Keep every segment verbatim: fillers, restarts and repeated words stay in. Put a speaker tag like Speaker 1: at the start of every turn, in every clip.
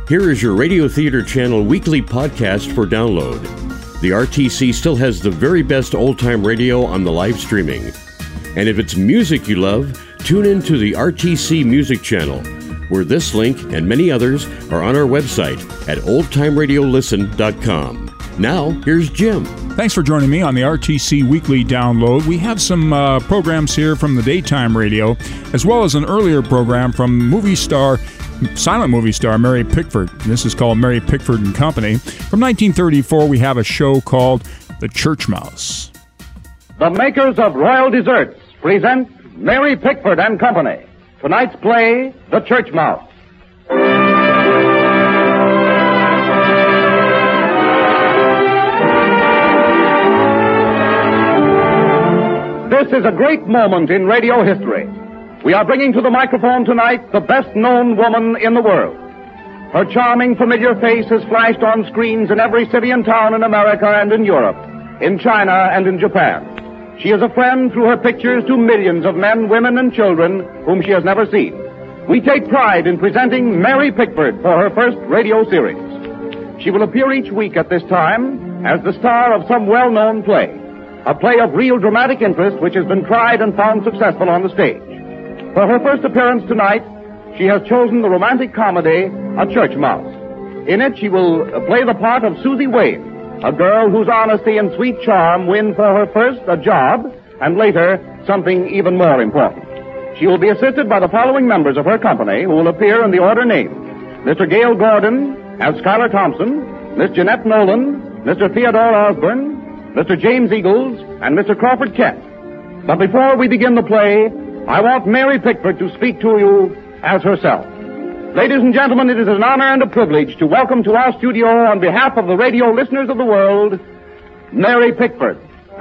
Speaker 1: Here is your Radio Theater Channel weekly podcast for download. The R T C still has the very best old-time radio on the live streaming. And if it's music you love, tune in to the R T C Music Channel, where this link and many others are on our website at old time radio listen dot com. Now, here's Jim.
Speaker 2: Thanks for joining me on the R T C Weekly Download. We have some uh, programs here from the daytime radio, as well as an earlier program from movie star, silent movie star Mary Pickford. This is called Mary Pickford and Company. From nineteen thirty-four, we have a show called The Church Mouse.
Speaker 3: The makers of Royal Desserts present Mary Pickford and Company. Tonight's play, The Church Mouse. This is a great moment in radio history. We are bringing to the microphone tonight the best-known woman in the world. Her charming, familiar face has flashed on screens in every city and town in America and in Europe, in China and in Japan. She is a friend through her pictures to millions of men, women, and children whom she has never seen. We take pride in presenting Mary Pickford for her first radio series. She will appear each week at this time as the star of some well-known play, a play of real dramatic interest which has been tried and found successful on the stage. For her first appearance tonight, she has chosen the romantic comedy, A Church Mouse. In it, she will play the part of Susie Wayne, a girl whose honesty and sweet charm win for her first a job, and later, something even more important. She will be assisted by the following members of her company, who will appear in the order named: Mister Gale Gordon as Schuyler Thompson, Miss Jeanette Nolan, Mister Theodore Osborne, Mister James Eagles, and Mister Crawford Kent. But before we begin the play, I want Mary Pickford to speak to you as herself. Ladies and gentlemen, it is an honor and a privilege to welcome to our studio, on behalf of the radio listeners of the world, Mary Pickford.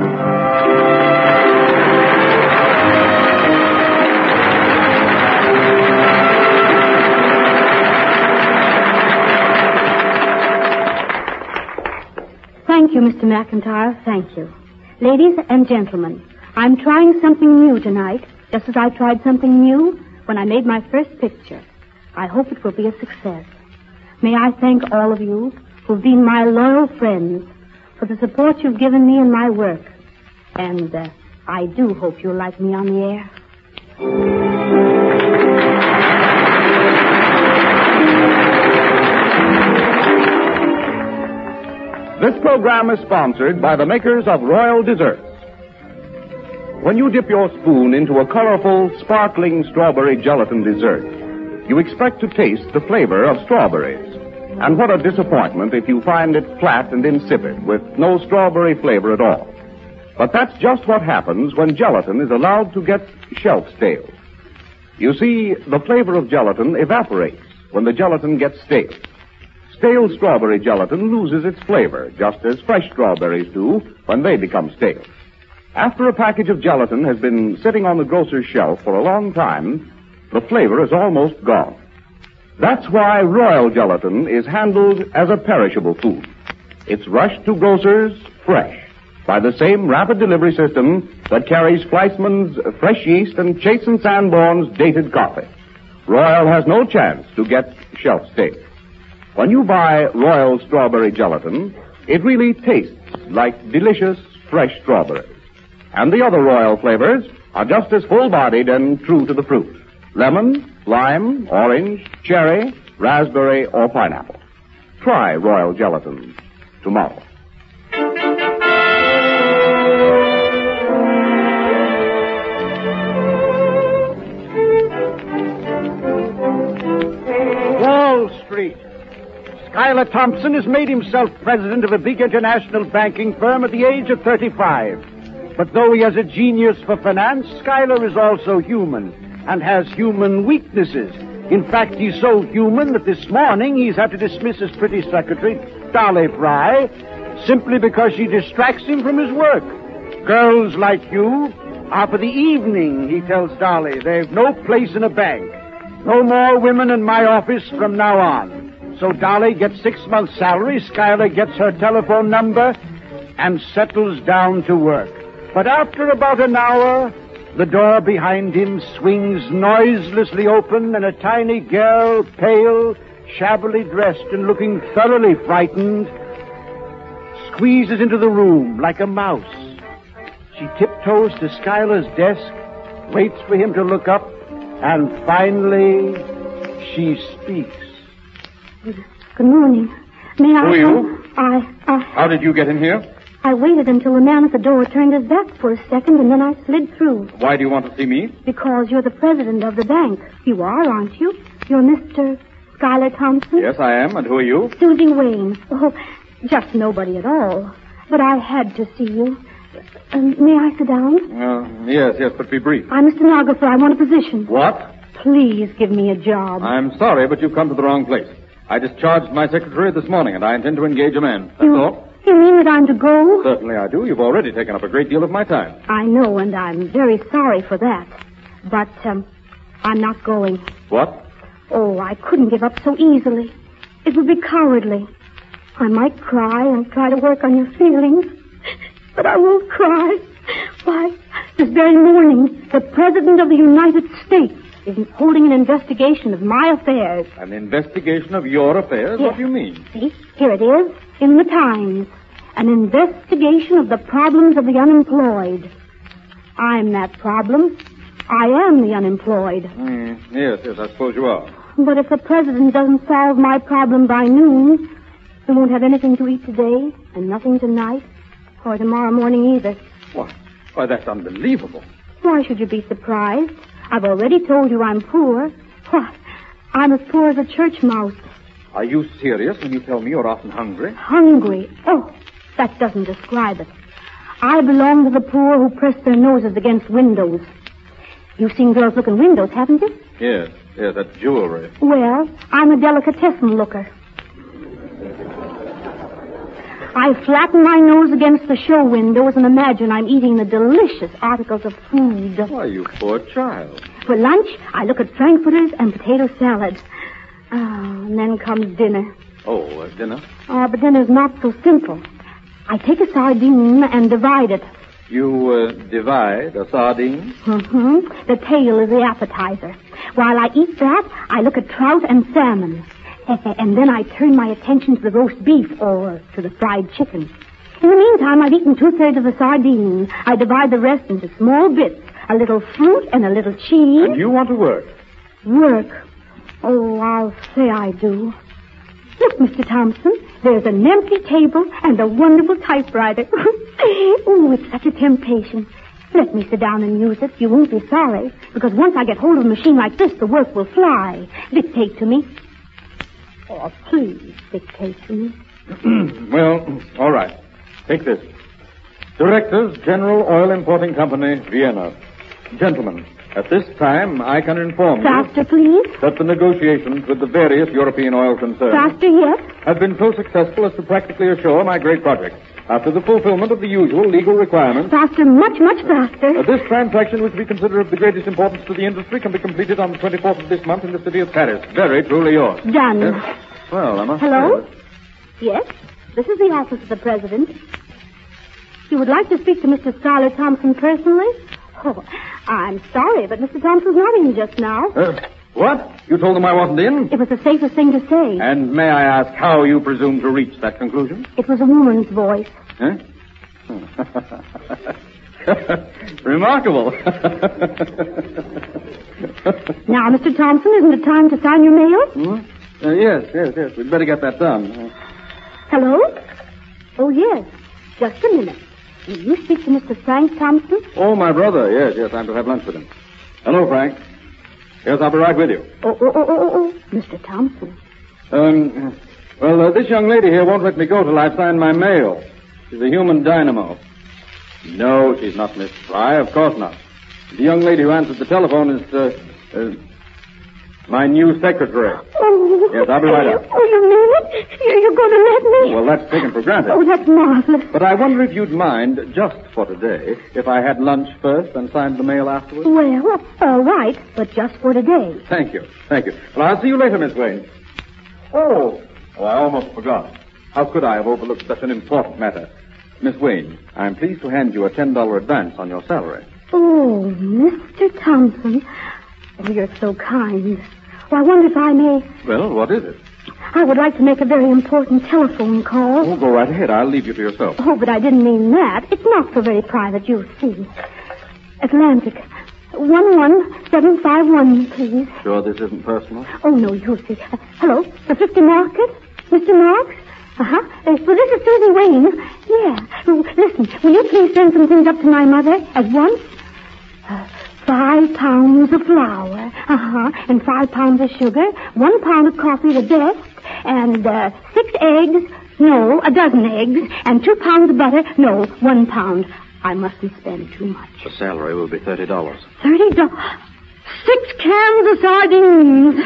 Speaker 4: Thank you, Mister McIntyre. Thank you. Ladies and gentlemen, I'm trying something new tonight, just as I tried something new when I made my first picture. I hope it will be a success. May I thank all of you who've been my loyal friends for the support you've given me in my work. And uh, I do hope you'll like me on the air.
Speaker 3: This program is sponsored by the makers of Royal Desserts. When you dip your spoon into a colorful, sparkling strawberry gelatin dessert, you expect to taste the flavor of strawberries. And what a disappointment if you find it flat and insipid, with no strawberry flavor at all. But that's just what happens when gelatin is allowed to get shelf stale. You see, the flavor of gelatin evaporates when the gelatin gets stale. Stale strawberry gelatin loses its flavor, just as fresh strawberries do when they become stale. After a package of gelatin has been sitting on the grocer's shelf for a long time, the flavor is almost gone. That's why Royal Gelatin is handled as a perishable food. It's rushed to grocers fresh by the same rapid delivery system that carries Fleischmann's fresh yeast and Chase and Sanborn's dated coffee. Royal has no chance to get shelf stale. When you buy Royal Strawberry Gelatin, it really tastes like delicious fresh strawberries. And the other Royal flavors are just as full-bodied and true to the fruit: lemon, lime, orange, cherry, raspberry, or pineapple. Try Royal Gelatin tomorrow.
Speaker 5: Wall Street. Schuyler Thompson has made himself president of a big international banking firm at the age of thirty-five. But though he has a genius for finance, Schuyler is also human and has human weaknesses. In fact, he's so human that this morning he's had to dismiss his pretty secretary, Dolly Fry, simply because she distracts him from his work. Girls like you are for the evening, he tells Dolly. They've no place in a bank. No more women in my office from now on. So Dolly gets six months' salary, Schuyler gets her telephone number, and settles down to work. But after about an hour, the door behind him swings noiselessly open, and a tiny girl, pale, shabbily dressed and looking thoroughly frightened, squeezes into the room like a mouse. She tiptoes to Schuyler's desk, waits for him to look up, and finally, she speaks.
Speaker 4: Good morning. May I...
Speaker 3: Who are you?
Speaker 4: I, I...
Speaker 3: How did you get in here?
Speaker 4: I waited until the man at the door turned his back for a second, and then I slid through.
Speaker 3: Why do you want to see me?
Speaker 4: Because you're the president of the bank. You are, aren't you? You're Mister Schuyler Thompson?
Speaker 3: Yes, I am. And who are you?
Speaker 4: Susie Wayne. Oh, just nobody at all. But I had to see you. Um, may I sit down?
Speaker 3: Uh, yes, yes, but be brief.
Speaker 4: I'm a stenographer. I want a position.
Speaker 3: What?
Speaker 4: Please give me a job.
Speaker 3: I'm sorry, but you've come to the wrong place. I discharged my secretary this morning, and I intend to engage a man. That's
Speaker 4: you,
Speaker 3: all.
Speaker 4: You mean that I'm to go?
Speaker 3: Certainly I do. You've already taken up a great deal of my time.
Speaker 4: I know, and I'm very sorry for that. But, um, I'm not going.
Speaker 3: What?
Speaker 4: Oh, I couldn't give up so easily. It would be cowardly. I might cry and try to work on your feelings, but I won't cry. Why, this very morning, the President of the United States is holding an investigation of my affairs.
Speaker 3: An investigation of your affairs?
Speaker 4: Yes.
Speaker 3: What do you mean?
Speaker 4: See, here it is, in the Times. An investigation of the problems of the unemployed. I'm that problem. I am the unemployed.
Speaker 3: Mm, yes, yes, I suppose you are.
Speaker 4: But if the President doesn't solve my problem by noon, we won't have anything to eat today, and nothing tonight, or tomorrow morning either.
Speaker 3: Why, why, that's unbelievable.
Speaker 4: Why should you be surprised? I've already told you I'm poor. Why, I'm as poor as a church mouse.
Speaker 3: Are you serious when you tell me you're often hungry?
Speaker 4: Hungry? Oh, that doesn't describe it. I belong to the poor who press their noses against windows. You've seen girls look in windows, haven't you?
Speaker 3: Yes, yes, that's jewelry.
Speaker 4: Well, I'm a delicatessen looker. I flatten my nose against the show windows and imagine I'm eating the delicious articles of food.
Speaker 3: Why, you poor child.
Speaker 4: For lunch, I look at frankfurters and potato salad. Oh, and then comes dinner.
Speaker 3: Oh, uh, dinner?
Speaker 4: Oh, but dinner's not so simple. I take a sardine and divide it.
Speaker 3: You uh, divide a sardine?
Speaker 4: Mm-hmm. The tail is the appetizer. While I eat that, I look at trout and salmon. And then I turn my attention to the roast beef or to the fried chicken. In the meantime, I've eaten two-thirds of the sardine. I divide the rest into small bits, a little fruit and a little cheese.
Speaker 3: And you want to work?
Speaker 4: Work? Oh, I'll say I do. Look, Mister Thompson, there's an empty table and a wonderful typewriter. Oh, it's such a temptation. Let me sit down and use it. You won't be sorry, because once I get hold of a machine like this, the work will fly. Dictate to me. Oh, please dictate to me.
Speaker 3: Well, all right. Take this. Directors, General Oil Importing Company, Vienna. Gentlemen, at this time, I can inform you...
Speaker 4: Faster, please.
Speaker 3: ...that the negotiations with the various European oil concerns...
Speaker 4: Faster yet.
Speaker 3: ...have been so successful as to practically assure my great project. After the fulfillment of the usual legal requirements...
Speaker 4: Faster, much, much faster.
Speaker 3: Uh, this transaction, which we consider of the greatest importance to the industry, can be completed on the twenty-fourth of this month in the city of Paris. Very truly yours.
Speaker 4: Done.
Speaker 3: Yes. Well, Emma.
Speaker 4: Hello? Yes, this is the office of the President. You would like to speak to Mister Schuyler Thompson personally? Oh, I'm sorry, but Mister Thompson's not in just now.
Speaker 3: Uh, what? You told them I wasn't in?
Speaker 4: It was the safest thing to say.
Speaker 3: And may I ask how you presume to reach that conclusion?
Speaker 4: It was a woman's voice.
Speaker 3: Huh? Remarkable.
Speaker 4: Now, Mister Thompson, isn't it time to sign your mail?
Speaker 3: Hmm? Uh, yes, yes, yes. We'd better get that done. Uh,
Speaker 4: Hello? Oh, yes. Just a minute. Will you speak to Mister Frank Thompson?
Speaker 3: oh, my brother. Yes, yes. I'm to have lunch with him. Hello, Frank. Yes, I'll be right with you.
Speaker 4: Oh, oh, oh, oh, oh. Mister Thompson.
Speaker 3: Um, well, uh, this young lady here won't let me go till I've signed my mail. She's a human dynamo. No, she's not Miss Fry. Of course not. The young lady who answered the telephone is, uh, uh my new secretary.
Speaker 4: Oh.
Speaker 3: Yes, I'll be right up.
Speaker 4: Oh, you mean it? You're, you're going to let me?
Speaker 3: Well, that's taken for granted.
Speaker 4: Oh, that's marvelous.
Speaker 3: But I wonder if you'd mind, just for today, if I had lunch first and signed the mail afterwards?
Speaker 4: Well, all right, but just for today.
Speaker 3: Thank you. Thank you. Well, I'll see you later, Miss Wayne. Oh, oh, I almost forgot. How could I have overlooked such an important matter? Miss Wayne, I'm pleased to hand you a ten dollar advance on your salary.
Speaker 4: Oh, Mister Thompson. Oh, you're so kind. Well, I wonder if I may...
Speaker 3: Well, what is it?
Speaker 4: I would like to make a very important telephone call.
Speaker 3: Oh, go right ahead. I'll leave you to yourself.
Speaker 4: Oh, but I didn't mean that. It's not so very private, you see. Atlantic. one one seven five one, please.
Speaker 3: Sure this isn't personal?
Speaker 4: Oh, no, you see. Uh, hello, the fifty Market? Mister Marks? Uh-huh. Uh, well, this is Susie Wayne. Yeah. Oh, listen, will you please send some things up to my mother at once? Uh, five pounds of flour. Uh-huh. And five pounds of sugar. One pound of coffee, the best. And uh, six eggs. No, a dozen eggs. And two pounds of butter. No, one pound. I mustn't spend too much.
Speaker 3: The salary will be thirty dollars.
Speaker 4: Thirty dollars? Six cans of sardines.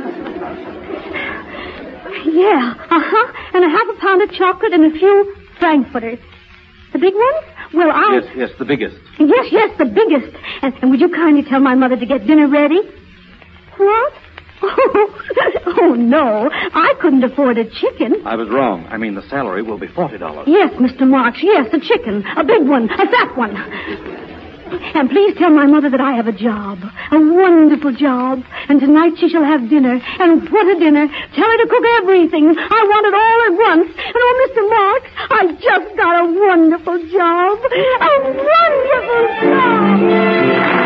Speaker 4: Yeah, uh-huh. And a half a pound of chocolate and a few frankfurters. The big ones? Well, I...
Speaker 3: Yes, yes, the biggest.
Speaker 4: Yes, yes, the biggest. And, and would you kindly tell my mother to get dinner ready? What? Oh, oh, no. I couldn't afford a chicken.
Speaker 3: I was wrong. I mean, the salary will be forty dollars.
Speaker 4: Yes, Mister Marks, yes, a chicken. A big one. A fat one. And please tell my mother that I have a job. A wonderful job. And tonight she shall have dinner. And what a dinner. Tell her to cook everything. I want it all at once. And oh, Mister Marks, I just got a wonderful job. A wonderful job.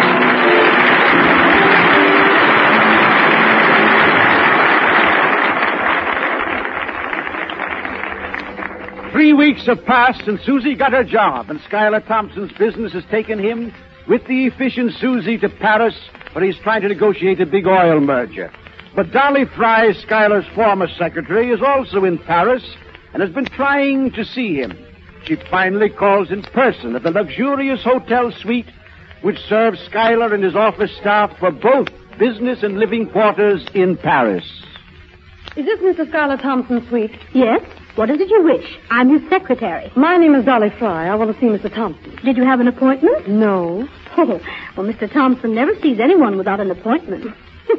Speaker 5: Three weeks have passed, and Susie got her job, and Schuyler Thompson's business has taken him with the efficient Susie to Paris, where he's trying to negotiate a big oil merger. But Dolly Fry, Schuyler's former secretary, is also in Paris and has been trying to see him. She finally calls in person at the luxurious hotel suite which serves Schuyler and his office staff for both business and living quarters in Paris.
Speaker 6: Is this Mister Schuyler Thompson's suite?
Speaker 4: Yes? What is it you wish? I'm his secretary.
Speaker 6: My name is Dolly Fry. I want to see Mister Thompson.
Speaker 4: Did you have an appointment?
Speaker 6: No.
Speaker 4: Oh, well, Mister Thompson never sees anyone without an appointment.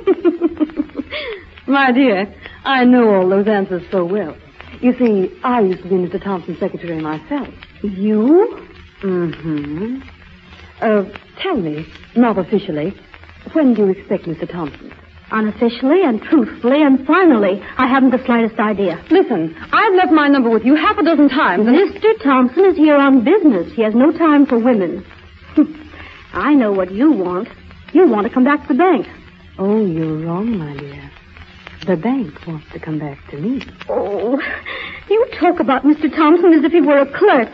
Speaker 6: My dear, I know all those answers so well. You see, I used to be Mister Thompson's secretary myself.
Speaker 4: You?
Speaker 6: Mm-hmm. Uh, tell me, not officially, when do you expect Mister Thompson?
Speaker 4: Unofficially and truthfully and finally, I haven't the slightest idea.
Speaker 6: Listen, I've left my number with you half a dozen times. And
Speaker 4: Mister Thompson is here on business. He has no time for women. I know what you want. You want to come back to the bank.
Speaker 6: Oh, you're wrong, my dear. The bank wants to come back to me.
Speaker 4: Oh, you talk about Mister Thompson as if he were a clerk.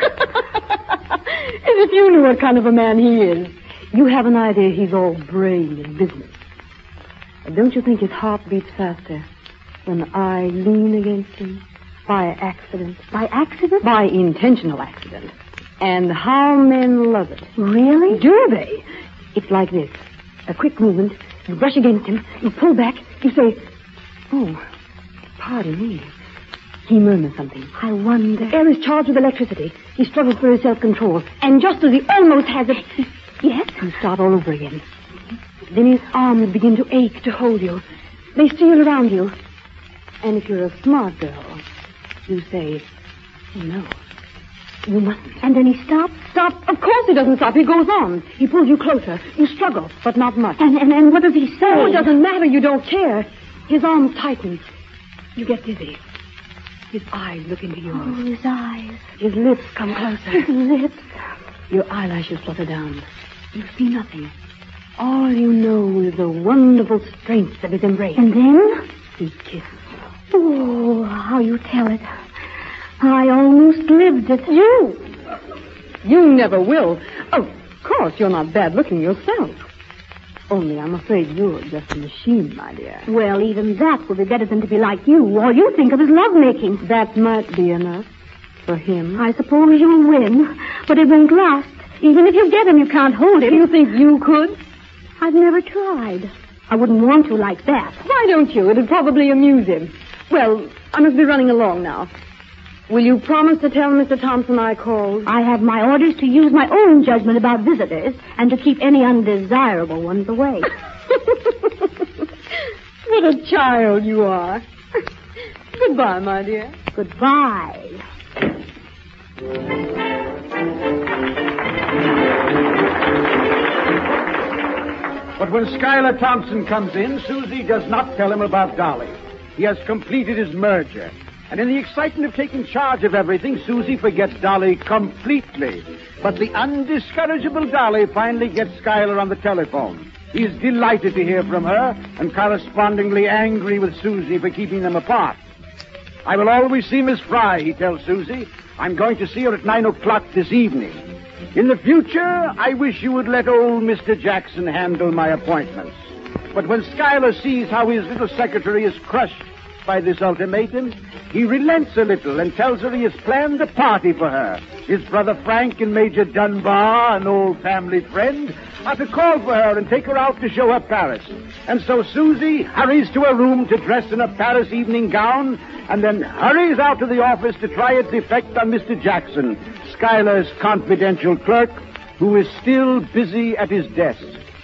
Speaker 6: As if you knew what kind of a man he is. You have an idea he's all brain and business. Don't you think his heart beats faster when I lean against him by accident?
Speaker 4: By accident?
Speaker 6: By intentional accident. And how men love it.
Speaker 4: Really?
Speaker 6: Do they? It's like this. A quick movement. You brush against him. You pull back. You say, oh, pardon me. He murmurs something.
Speaker 4: I wonder.
Speaker 6: Air is charged with electricity. He struggles for his self-control. And just as he almost has it...
Speaker 4: Yes?
Speaker 6: You start all over again. Then his arms begin to ache to hold you. They steal around you. And if you're a smart girl, you say, no, you mustn't.
Speaker 4: And then he stops?
Speaker 6: Stop. Of course he doesn't stop. He goes on. He pulls you closer. You struggle, but not much.
Speaker 4: And, and, and what does he say?
Speaker 6: Oh, it doesn't matter. You don't care. His arms tighten. You get dizzy. His eyes look into yours.
Speaker 4: Oh, his eyes.
Speaker 6: His lips come closer.
Speaker 4: His lips.
Speaker 6: Your eyelashes flutter down. You see nothing. All you know is the wonderful strength of his embrace.
Speaker 4: And then?
Speaker 6: He kisses.
Speaker 4: Oh, how you tell it. I almost lived it.
Speaker 6: You? You never will. Of course, you're not bad-looking yourself. Only I'm afraid you're just a machine, my dear.
Speaker 4: Well, even that would be better than to be like you. All you think of is lovemaking.
Speaker 6: That might be enough for him.
Speaker 4: I suppose you'll win, but it won't last. Even if you get him, you can't hold him.
Speaker 6: Do you think you could?
Speaker 4: I've never tried. I wouldn't want to like that.
Speaker 6: Why don't you? It'd probably amuse him. Well, I must be running along now. Will you promise to tell Mister Thompson I called?
Speaker 4: I have my orders to use my own judgment about visitors and to keep any undesirable ones away.
Speaker 6: What a child you are. Goodbye, my dear.
Speaker 4: Goodbye.
Speaker 5: But when Schuyler Thompson comes in, Susie does not tell him about Dolly. he has completed his merger. And in the excitement of taking charge of everything, Susie forgets Dolly completely. But the undiscourageable Dolly finally gets Schuyler on the telephone. He is delighted to hear from her and correspondingly angry with Susie for keeping them apart. I will always see Miss Fry, he tells Susie. I'm going to see her at nine o'clock this evening. In the future, I wish you would let old Mister Jackson handle my appointments. But when Schuyler sees how his little secretary is crushed by this ultimatum, he relents a little and tells her he has planned a party for her. His brother Frank and Major Dunbar, an old family friend, are to call for her and take her out to show her Paris. And so Susie hurries to her room to dress in a Paris evening gown and then hurries out to the office to try its effect on Mister Jackson, Schuyler's confidential clerk, who is still busy at his desk.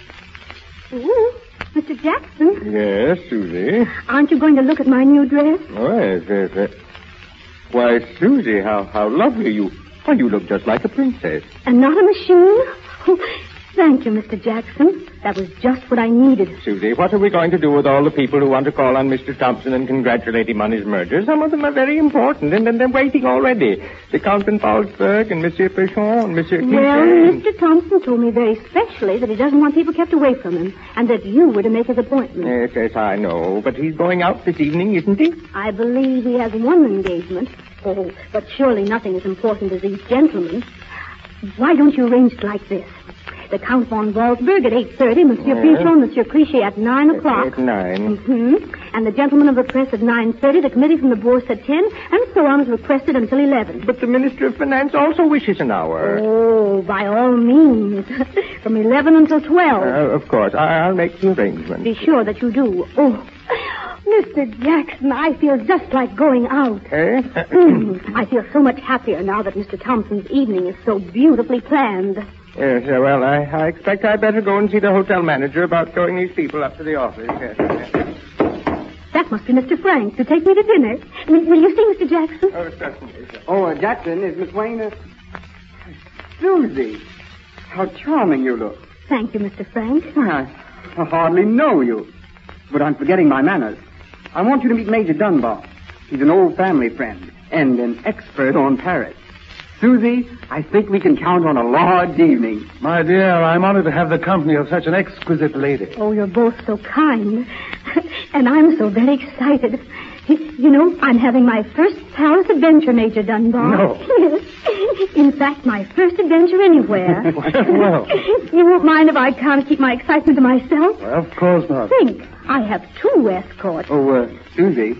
Speaker 4: Ooh, Mister Jackson?
Speaker 7: Yes, Susie?
Speaker 4: Aren't you going to look at my new dress?
Speaker 7: Oh, yes, yes, yes. Why, Susie, how, how lovely you... Why, you look just like a princess.
Speaker 4: And not a machine? Oh, thank you, Mister Jackson. That was just what I needed.
Speaker 7: Susie, what are we going to do with all the people who want to call on Mister Thompson and congratulate him on his merger? Some of them are very important, and, and they're waiting already. The Count von Falsberg and Monsieur Péchon and Monsieur Clinchet.
Speaker 4: Well, Mister Thompson told me very specially that he doesn't want people kept away from him, and that you were to make his appointment.
Speaker 7: Yes, yes, I know. But he's going out this evening, isn't he?
Speaker 4: I believe he has one engagement. Oh, but surely nothing as important as these gentlemen. Why don't you arrange it like this? The Count von Walsberg at eight thirty, Monsieur
Speaker 7: Yes.
Speaker 4: Pichon, Monsieur Cliché at nine o'clock.
Speaker 7: At nine.
Speaker 4: Mm-hmm. And the gentlemen of the press at nine thirty, the committee from the Bourse at ten, and so on is requested until eleven.
Speaker 7: But the Minister of Finance also wishes an hour.
Speaker 4: Oh, by all means. From eleven until twelve.
Speaker 7: Uh, of course. I- I'll make the arrangements.
Speaker 4: Be sure that you do. Oh, Mister Jackson, I feel just like going out.
Speaker 7: Eh?
Speaker 4: Mm, I feel so much happier now that Mister Thompson's evening is so beautifully planned.
Speaker 7: Yes, uh, well, I, I expect I'd better go and see the hotel manager about showing these people up to the office. Yes, yes.
Speaker 4: That must be Mister Frank to take me to dinner. Will, will you see Mister Jackson?
Speaker 7: Oh, certainly.
Speaker 8: Oh, uh, Jackson, is Miss Wayne... Uh... Susie, how charming you look.
Speaker 4: Thank you, Mister Frank.
Speaker 8: I, I hardly know you, but I'm forgetting my manners. I want you to meet Major Dunbar. He's an old family friend and an expert on Paris. Susie, I think we can count on a large evening.
Speaker 5: My dear, I'm honored to have the company of such an exquisite lady.
Speaker 4: Oh, you're both so kind. And I'm so very excited. You know, I'm having my first Paris adventure, Major Dunbar.
Speaker 5: No.
Speaker 4: Yes. In fact, my first adventure anywhere.
Speaker 5: Well.
Speaker 4: You won't mind if I can't keep my excitement to myself?
Speaker 5: Well, of course not.
Speaker 4: Think, I have two escorts.
Speaker 8: Oh, uh, Susie.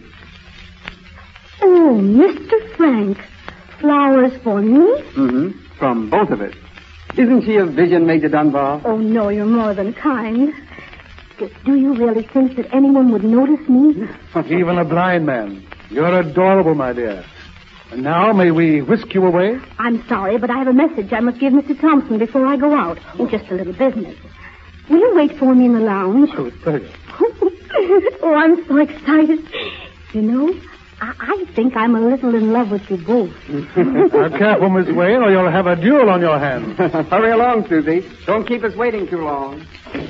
Speaker 4: Oh, Mister Frank. Flowers for me?
Speaker 8: Mm-hmm. From both of us. Isn't she a vision, Major Dunbar?
Speaker 4: Oh, no, you're more than kind. Do you really think that anyone would notice me?
Speaker 5: Even a blind man. You're adorable, my dear. And now, may we whisk you away?
Speaker 4: I'm sorry, but I have a message I must give Mister Thompson before I go out. Oh, just a little business. Will you wait for me in the lounge?
Speaker 5: Oh, with pleasure.
Speaker 4: Oh, I'm so excited. You know, I, I think I'm a little in love with you both.
Speaker 5: Now, careful, Miss Wayne, or you'll have a duel on your hands.
Speaker 8: Hurry along, Susie. Don't keep us waiting too long.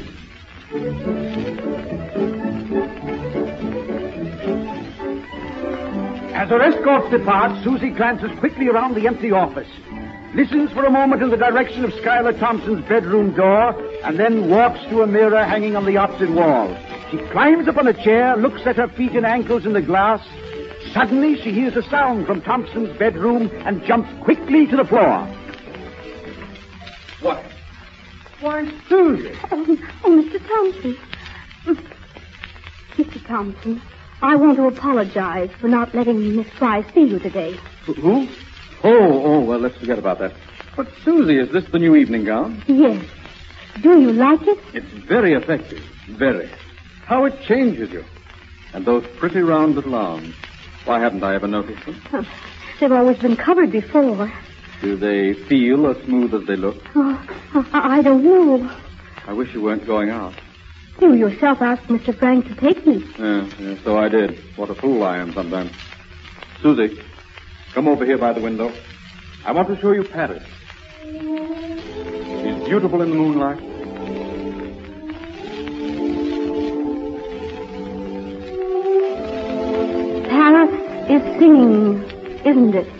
Speaker 5: As her escorts depart, Susie glances quickly around the empty office, listens for a moment in the direction of Schuyler Thompson's bedroom door, and then walks to a mirror hanging on the opposite wall. She climbs upon a chair, looks at her feet and ankles in the glass. Suddenly, she hears a sound from Thompson's bedroom and jumps quickly to the floor. What? Why, Susie!
Speaker 4: Oh, oh, Mister Thompson. Mister Thompson, I want to apologize for not letting Miss Fry see you today.
Speaker 9: Who? Oh, oh, well, let's forget about that. But, Susie, is this the new evening gown?
Speaker 4: Yes. Do you like it?
Speaker 9: It's very effective. Very. How it changes you. And those pretty round little arms. Why haven't I ever noticed them?
Speaker 4: Oh, they've always been covered before.
Speaker 9: Do they feel as smooth as they look?
Speaker 4: Oh, I I don't know.
Speaker 9: I wish you weren't going out.
Speaker 4: You yourself asked Mister Frank to take me.
Speaker 9: Yeah, yeah, so I did. What a fool I am sometimes. Susie, come over here by the window. I want to show you Paris. She's beautiful in the moonlight.
Speaker 4: Paris is singing, isn't it?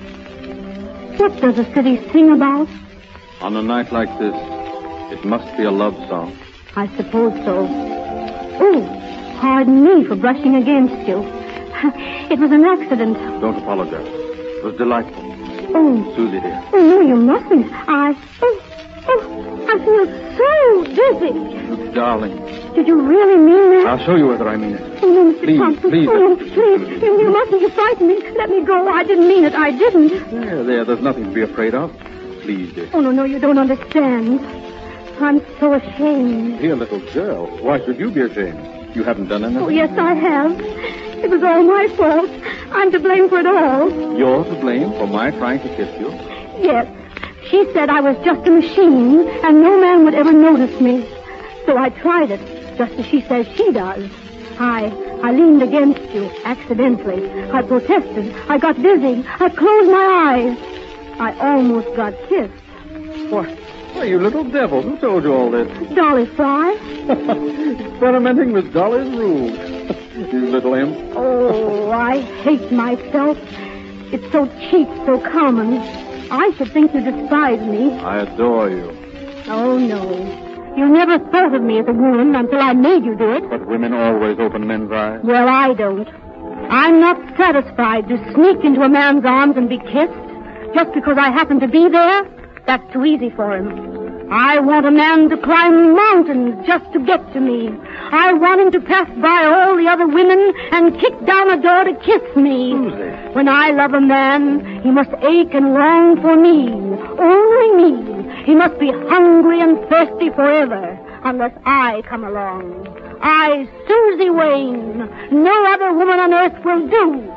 Speaker 4: What does a city sing about?
Speaker 9: On a night like this, it must be a love song.
Speaker 4: I suppose so. Oh, pardon me for brushing against you. It was an accident.
Speaker 9: Don't apologize. It was delightful.
Speaker 4: Oh.
Speaker 9: Susie, dear.
Speaker 4: Oh, no, you mustn't. I... Oh, oh, I feel so dizzy.
Speaker 9: You darling.
Speaker 4: Did you really mean that?
Speaker 9: I'll show you whether I mean it.
Speaker 4: Oh, no, Mister
Speaker 9: Please,
Speaker 4: Thompson.
Speaker 9: please.
Speaker 4: Oh, no, please. You, you mustn't frighten me. Let me go. I didn't mean it. I didn't.
Speaker 9: There, there. There's nothing to be afraid of. Please, dear.
Speaker 4: Oh, no, no, you don't understand. I'm so ashamed.
Speaker 9: Dear little girl, why should you be ashamed? You haven't done anything.
Speaker 4: Oh, yes, I have. It was all my fault. I'm to blame for it all.
Speaker 9: You're to blame for my trying to kiss you?
Speaker 4: Yes. She said I was just a machine, and no man would ever notice me. So I tried it, just as she says she does. I, I leaned against you, accidentally. I protested. I got dizzy. I closed my eyes. I almost got kissed.
Speaker 9: What? Why, you little devil. Who told you all this?
Speaker 4: Dolly Fry.
Speaker 9: Experimenting with Dolly's rules. You little imp.
Speaker 4: Oh, I hate myself. It's so cheap, so common. I should think you despise me.
Speaker 9: I adore you.
Speaker 4: Oh, no. You never thought of me as a woman until I made you do it.
Speaker 9: But women always open men's eyes.
Speaker 4: Well, I don't. I'm not satisfied to sneak into a man's arms and be kissed just because I happen to be there. That's too easy for him. I want a man to climb mountains just to get to me. I want him to pass by all the other women and kick down a door to kiss me.
Speaker 9: Susie.
Speaker 4: When I love a man, he must ache and long for me. Only me. He must be hungry and thirsty forever unless I come along. I, Susie Wayne, no other woman on earth will do.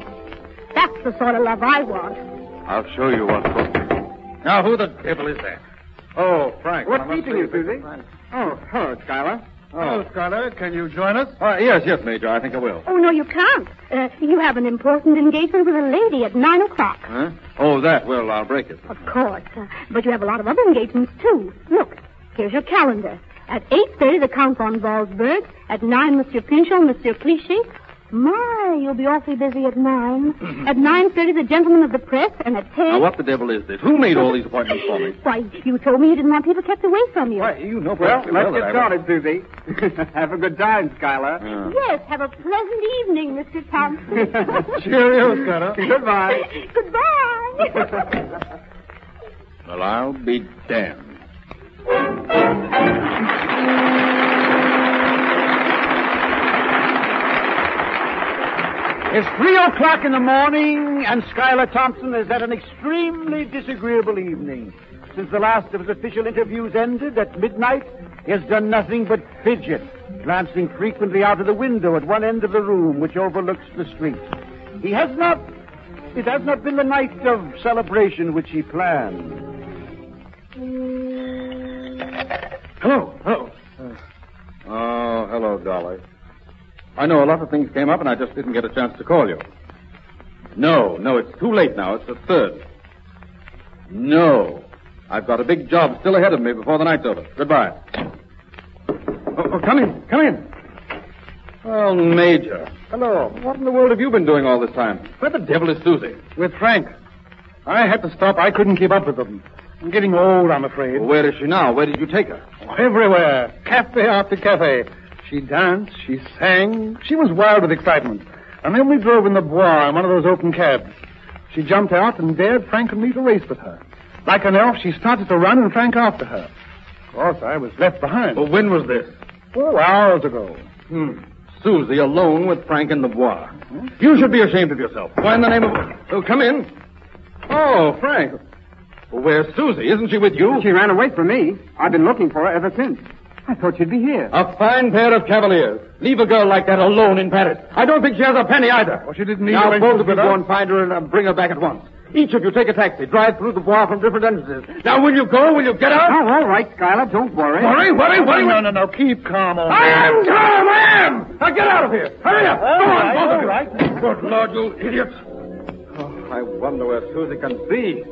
Speaker 4: That's the sort of love I want.
Speaker 9: I'll show you what. Now, who the devil is that? Oh, Frank.
Speaker 8: What's keeping you, Susie? Oh, hello, Schuyler.
Speaker 9: Oh, Schuyler, can you join us? Uh, yes, yes, Major. I think I will.
Speaker 4: Oh, no, you can't. Uh, you have an important engagement with a lady at nine o'clock.
Speaker 9: Huh? Oh, that. Well, I'll break it.
Speaker 4: Of course. Uh, but you have a lot of other engagements, too. Look, here's your calendar. At eight thirty, the Count von Walsberg. At nine, Monsieur Pinchot, Monsieur Clichy. My, you'll be awfully busy at nine. At nine thirty, the gentleman of the press, and at ten...
Speaker 9: Now, what the devil is this? Who made all these appointments for me?
Speaker 4: Why, you told me you didn't want people kept away from you.
Speaker 9: Why, you know
Speaker 8: Well,
Speaker 9: perfectly
Speaker 8: let's
Speaker 9: well
Speaker 8: get
Speaker 9: that
Speaker 8: started, Susie. Have a good time, Schuyler.
Speaker 9: I...
Speaker 4: Yes, have a pleasant evening, Mister Thompson.
Speaker 9: Cheerio, Scudder.
Speaker 8: Goodbye.
Speaker 4: Goodbye.
Speaker 9: Well, I'll be damned.
Speaker 5: It's three o'clock in the morning, and Schuyler Thompson has had an extremely disagreeable evening. Since the last of his official interviews ended at midnight, he has done nothing but fidget, glancing frequently out of the window at one end of the room, which overlooks the street. He has not... It has not been the night of celebration which he planned.
Speaker 9: Hello, hello. Uh, oh, hello, Dolly. I know a lot of things came up, and I just didn't get a chance to call you. No, no, it's too late now. It's the third. No. I've got a big job still ahead of me before the night's over. Goodbye. Oh, oh, come in, come in. Well, Major. Hello. What in the world have you been doing all this time? Where the devil is Susie?
Speaker 5: With Frank. I had to stop. I couldn't keep up with them. I'm getting old, I'm afraid.
Speaker 9: Well, where is she now? Where did you take her?
Speaker 5: Everywhere. Cafe after cafe. She danced, she sang. She was wild with excitement. And then we drove in the Bois in one of those open cabs. She jumped out and dared Frank and me to race with her. Like an elf, she started to run and Frank after her. Of course, I was left behind.
Speaker 9: Well, when was this?
Speaker 5: Four hours ago.
Speaker 9: Hmm. Susie alone with Frank in the Bois. Hmm? You should be ashamed of yourself. Why in the name of... Oh, come in. Oh, Frank. Well, where's Susie? Isn't she with you?
Speaker 8: She ran away from me. I've been looking for her ever since. I thought you'd be here.
Speaker 9: A fine pair of cavaliers. Leave a girl like that alone in Paris. I don't think she has a penny either.
Speaker 5: Well, she didn't need
Speaker 9: now,
Speaker 5: to
Speaker 9: both of you
Speaker 5: with
Speaker 9: go
Speaker 5: us.
Speaker 9: and find her and uh, bring her back at once. Each of you take a taxi. Drive through the Bois from different entrances. Now, will you go? Will you get out?
Speaker 8: Oh, all right, Schuyler. Don't worry.
Speaker 9: Worry, worry, worry.
Speaker 5: No, no, no. Keep calm, old
Speaker 9: I
Speaker 5: man.
Speaker 9: am calm. I am. Now, get out of here. Hurry up.
Speaker 5: All
Speaker 9: go on,
Speaker 5: right,
Speaker 9: both of
Speaker 5: all
Speaker 9: you.
Speaker 5: right.
Speaker 9: Good Lord, you idiots. Oh, I wonder where Susie can be.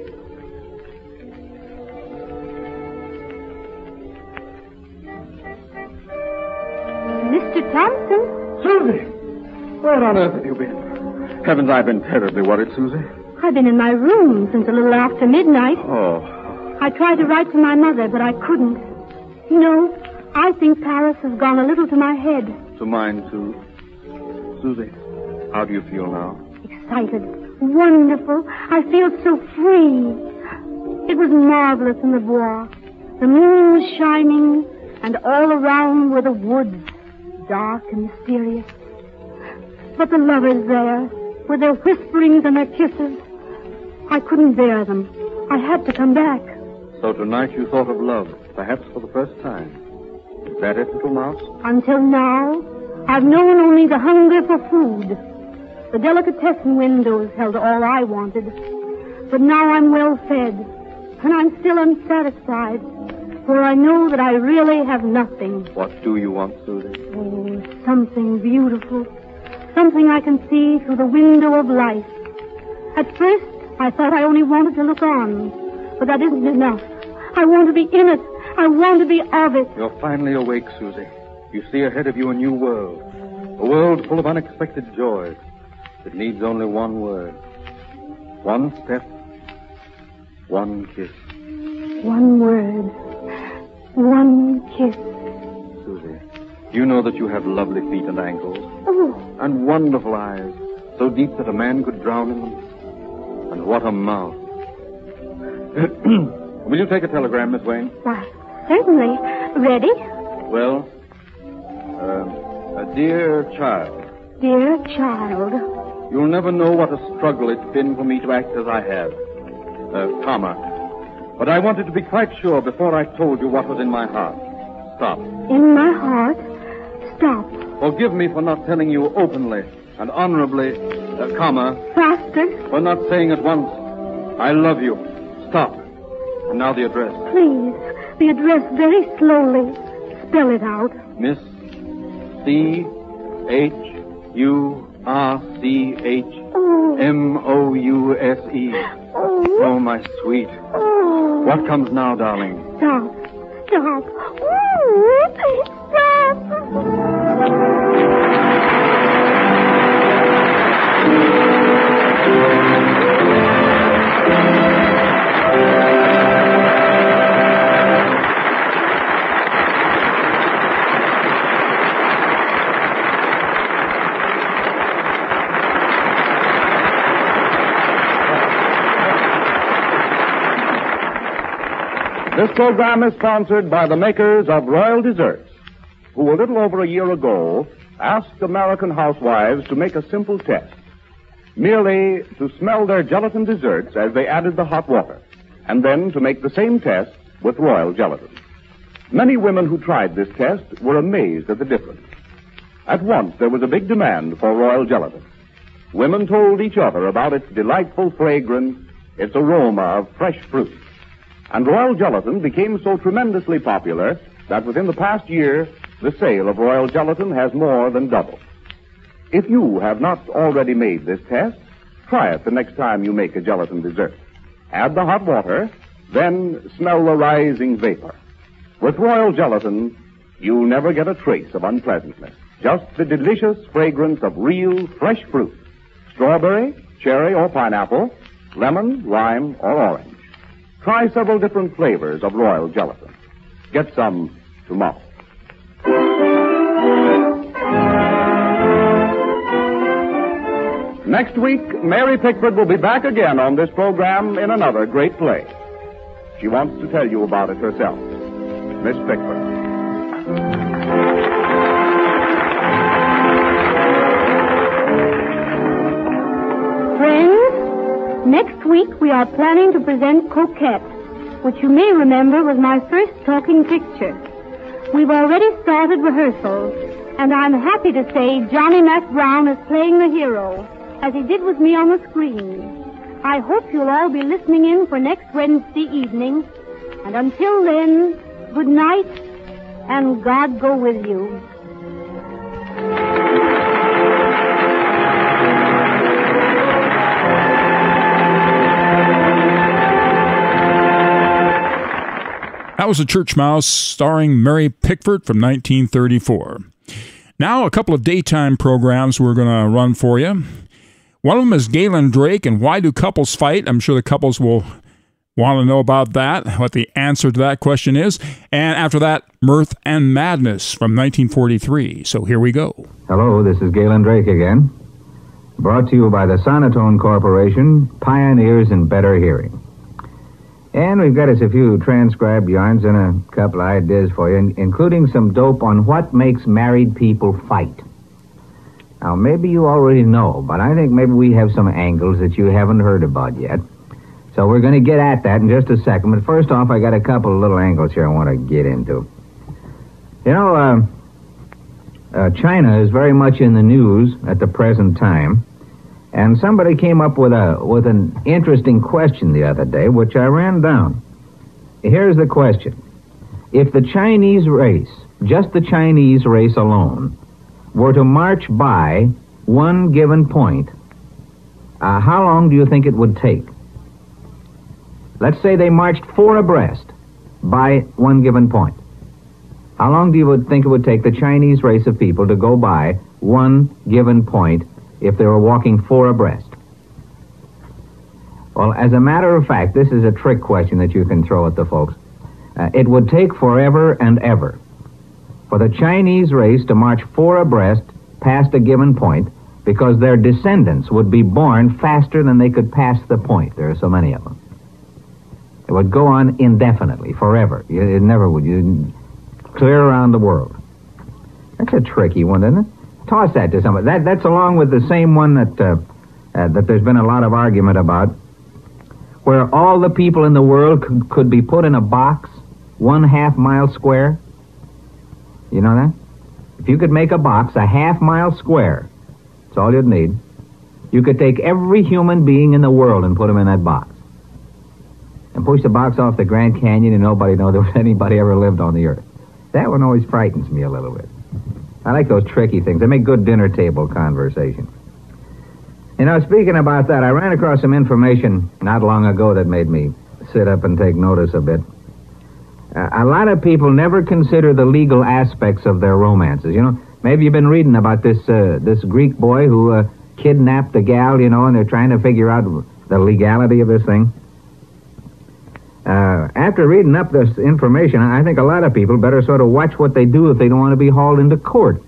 Speaker 4: Mister Thompson?
Speaker 9: Susie! Where on earth have you been? Heavens, I've been terribly worried, Susie.
Speaker 4: I've been in my room since a little after midnight.
Speaker 9: Oh.
Speaker 4: I tried to write to my mother, but I couldn't. You know, I think Paris has gone a little to my head.
Speaker 9: To mine, too. Susie, how do you feel now?
Speaker 4: Excited. Wonderful. I feel so free. It was marvelous in the Bois. The moon was shining, and all around were the woods, dark and mysterious. But the lovers there, with their whisperings and their kisses, I couldn't bear them. I had to come back.
Speaker 9: So tonight you thought of love, perhaps for the first time. Is that it, little mouse?
Speaker 4: Until now, I've known only the hunger for food. The delicatessen windows held all I wanted. But now I'm well fed, and I'm still unsatisfied, for I know that I really have nothing.
Speaker 9: What do you want, Susie?
Speaker 4: Oh, something beautiful. Something I can see through the window of life. At first, I thought I only wanted to look on, but that isn't enough. I want to be in it. I want to be of it.
Speaker 9: You're finally awake, Susie. You see ahead of you a new world. A world full of unexpected joys. It needs only one word. One step. One kiss.
Speaker 4: One word. One kiss.
Speaker 9: Susie, you know that you have lovely feet and ankles.
Speaker 4: Oh.
Speaker 9: And wonderful eyes. So deep that a man could drown in them. And what a mouth. Will you take a telegram, Miss Wayne?
Speaker 4: Why, certainly. Ready?
Speaker 9: Well, uh, a dear child.
Speaker 4: Dear child.
Speaker 9: You'll never know what a struggle it's been for me to act as I have. Uh, comma. But I wanted to be quite sure before I told you what was in my heart. Stop.
Speaker 4: In my heart? Stop.
Speaker 9: Forgive me for not telling you openly and honorably, uh, comma.
Speaker 4: Faster.
Speaker 9: For not saying at once, I love you. Stop. And now the address.
Speaker 4: Please. The address very slowly. Spell it out.
Speaker 9: Miss C H U R C H M O U S E.
Speaker 4: Oh.
Speaker 9: Oh, my sweet.
Speaker 4: Oh.
Speaker 9: What comes now, darling?
Speaker 4: Stop. Stop. Ooh. Stop.
Speaker 3: This program is sponsored by the makers of Royal Desserts, who a little over a year ago asked American housewives to make a simple test, merely to smell their gelatin desserts as they added the hot water, and then to make the same test with Royal Gelatin. Many women who tried this test were amazed at the difference. At once, there was a big demand for Royal Gelatin. Women told each other about its delightful fragrance, its aroma of fresh fruit. And Royal Gelatin became so tremendously popular that within the past year, the sale of Royal Gelatin has more than doubled. If you have not already made this test, try it the next time you make a gelatin dessert. Add the hot water, then smell the rising vapor. With Royal Gelatin, you'll never get a trace of unpleasantness. Just the delicious fragrance of real fresh fruit. Strawberry, cherry or pineapple, lemon, lime, or orange. Try several different flavors of Royal Gelatin. Get some tomorrow. Next week, Mary Pickford will be back again on this program in another great play. She wants to tell you about it herself. Miss Pickford.
Speaker 4: Friends, next week we are planning to present Coquette, which you may remember was my first talking picture. We've already started rehearsals, and I'm happy to say Johnny Mac Brown is playing the hero, as he did with me on the screen. I hope you'll all be listening in for next Wednesday evening. And until then, good night, and God go with you.
Speaker 2: That was A Church Mouse starring Mary Pickford from nineteen thirty-four. Now, a couple of daytime programs we're going to run for you. One of them is Galen Drake, and Why Do Couples Fight? I'm sure the couples will want to know about that, what the answer to that question is. And after that, Mirth and Madness from nineteen forty-three. So here we go.
Speaker 10: Hello, this is Galen Drake again. Brought to you by the Sonotone Corporation, pioneers in better hearing. And we've got us a few transcribed yarns and a couple of ideas for you, including some dope on what makes married people fight. Now, maybe you already know, but I think maybe we have some angles that you haven't heard about yet. So we're going to get at that in just a second. But first off, I got a couple of little angles here I want to get into. You know, uh, uh, China is very much in the news at the present time. And somebody came up with a with an interesting question the other day, which I ran down. Here's the question. If the Chinese race, just the Chinese race alone, were to march by one given point, uh, how long do you think it would take? Let's say they marched four abreast by one given point. How long do you think it would take the Chinese race of people to go by one given point if they were walking four abreast? Well, as a matter of fact, this is a trick question that you can throw at the folks. Uh, it would take forever and ever for the Chinese race to march four abreast past a given point, because their descendants would be born faster than they could pass the point. There are so many of them. It would go on indefinitely, forever. It never would. You'd clear around the world. That's a tricky one, isn't it? Toss that to somebody. That, that's along with the same one that, uh, uh, that there's been a lot of argument about, where all the people in the world could, could be put in a box, one half mile square. You know that? If you could make a box a half mile square, that's all you'd need. You could take every human being in the world and put them in that box. And push the box off the Grand Canyon and nobody knows there was anybody ever lived on the earth. That one always frightens me a little bit. I like those tricky things. They make good dinner table conversation. You know, speaking about that, I ran across some information not long ago that made me sit up and take notice a bit. Uh, a lot of people never consider the legal aspects of their romances. You know, maybe you've been reading about this uh, this Greek boy who uh, kidnapped a gal, you know, and they're trying to figure out the legality of this thing. Uh, after reading up this information, I think a lot of people better sort of watch what they do if they don't want to be hauled into court.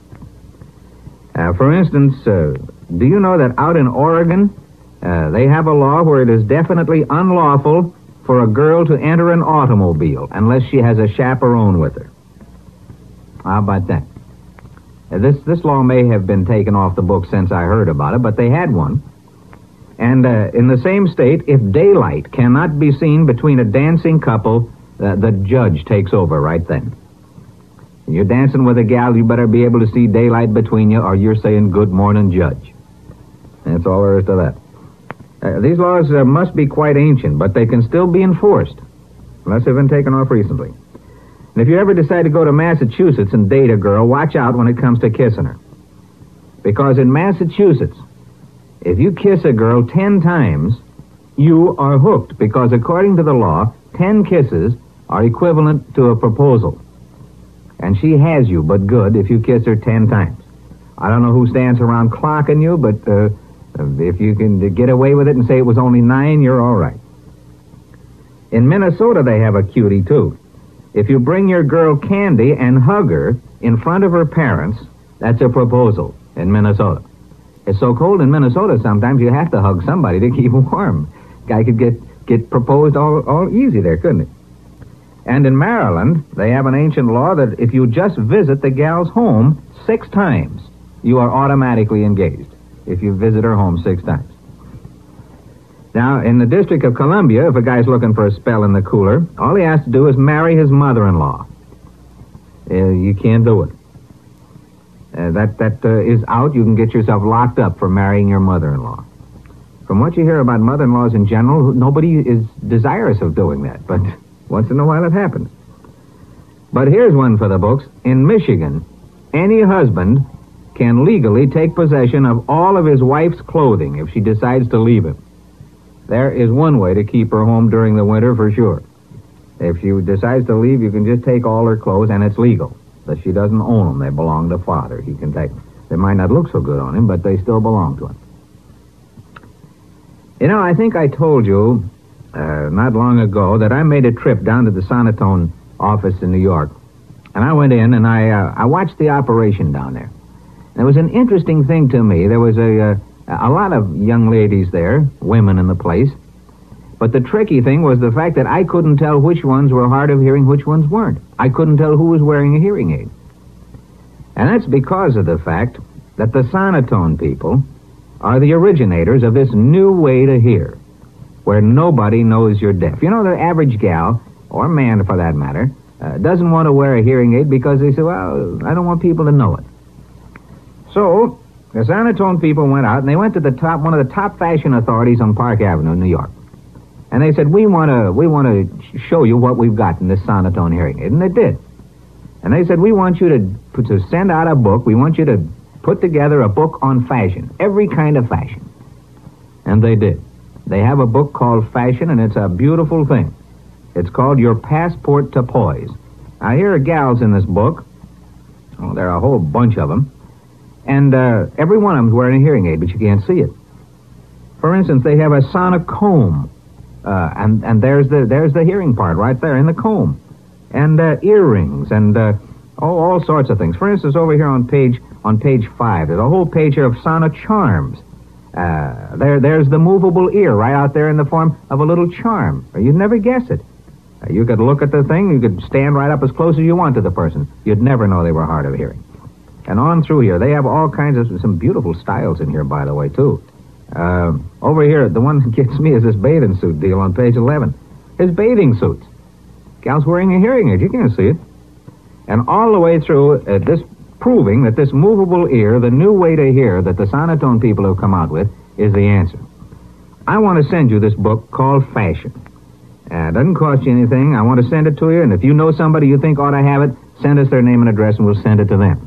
Speaker 10: Uh, for instance, uh, do you know that out in Oregon, uh, they have a law where it is definitely unlawful for a girl to enter an automobile unless she has a chaperone with her? How about that? Uh, this, this law may have been taken off the books since I heard about it, but they had one. And uh, in the same state, if daylight cannot be seen between a dancing couple, uh, the judge takes over right then. You're dancing with a gal, you better be able to see daylight between you, or you're saying, "Good morning, Judge." That's all there is to that. Uh, these laws uh, must be quite ancient, but they can still be enforced, unless they've been taken off recently. And if you ever decide to go to Massachusetts and date a girl, watch out when it comes to kissing her. Because in Massachusetts, if you kiss a girl ten times, you are hooked, because according to the law, ten kisses are equivalent to a proposal. And she has you, but good, if you kiss her ten times. I don't know who stands around clocking you, but uh, if you can get away with it and say it was only nine, you're all right. In Minnesota, they have a cutie, too. If you bring your girl candy and hug her in front of her parents, that's a proposal in Minnesota. It's so cold in Minnesota, sometimes you have to hug somebody to keep warm. Guy could get, get proposed all, all easy there, couldn't it? And in Maryland, they have an ancient law that if you just visit the gal's home six times, you are automatically engaged, if you visit her home six times. Now, in the District of Columbia, if a guy's looking for a spell in the cooler, all he has to do is marry his mother-in-law. Uh, you can't do it. Uh, that that uh, is out. You can get yourself locked up for marrying your mother-in-law. From what you hear about mother-in-laws in general, nobody is desirous of doing that, but once in a while it happens. But here's one for the books. In Michigan, any husband can legally take possession of all of his wife's clothing if she decides to leave him. There is one way to keep her home during the winter for sure. If she decides to leave, you can just take all her clothes, and it's legal. But she doesn't own them. They belong to father. He can take them. They might not look so good on him, but they still belong to him. You know, I think I told you uh, not long ago that I made a trip down to the Sonotone office in New York. And I went in and I uh, I watched the operation down there. And it was an interesting thing to me. There was a, uh, a lot of young ladies there, women in the place. But the tricky thing was the fact that I couldn't tell which ones were hard of hearing, which ones weren't. I couldn't tell who was wearing a hearing aid. And that's because of the fact that the Sonotone people are the originators of this new way to hear, where nobody knows you're deaf. You know, the average gal, or man for that matter, uh, doesn't want to wear a hearing aid because they say, well, I don't want people to know it. So, the Sonotone people went out and they went to the top, one of the top fashion authorities on Park Avenue in New York. And they said, we want to we want to show you what we've got in this Sonotone hearing aid. And they did. And they said, we want you to, to send out a book. We want you to put together a book on fashion, every kind of fashion. And they did. They have a book called Fashion, and it's a beautiful thing. It's called Your Passport to Poise. Now, here are gals in this book. Oh, there are a whole bunch of them. And uh, every one of them's wearing a hearing aid, but you can't see it. For instance, they have a Sonocomb. Uh, and, and there's the there's the hearing part right there in the comb. And uh, earrings and uh, all, all sorts of things. For instance, over here on page on page five, there's a whole page here of Sonocharms. Uh, there, there's the movable ear right out there in the form of a little charm. You'd never guess it. Uh, you could look at the thing, you could stand right up as close as you want to the person. You'd never know they were hard of hearing. And on through here, they have all kinds of, some beautiful styles in here, by the way, too. Uh, over here, the one that gets me is this bathing suit deal on page eleven. His bathing suits. Gal's wearing a hearing aid. You can't see it. And all the way through, uh, this proving that this movable ear, the new way to hear that the Sonotone people have come out with, is the answer. I want to send you this book called Fashion. Uh, it doesn't cost you anything. I want to send it to you, and if you know somebody you think ought to have it, send us their name and address, and we'll send it to them.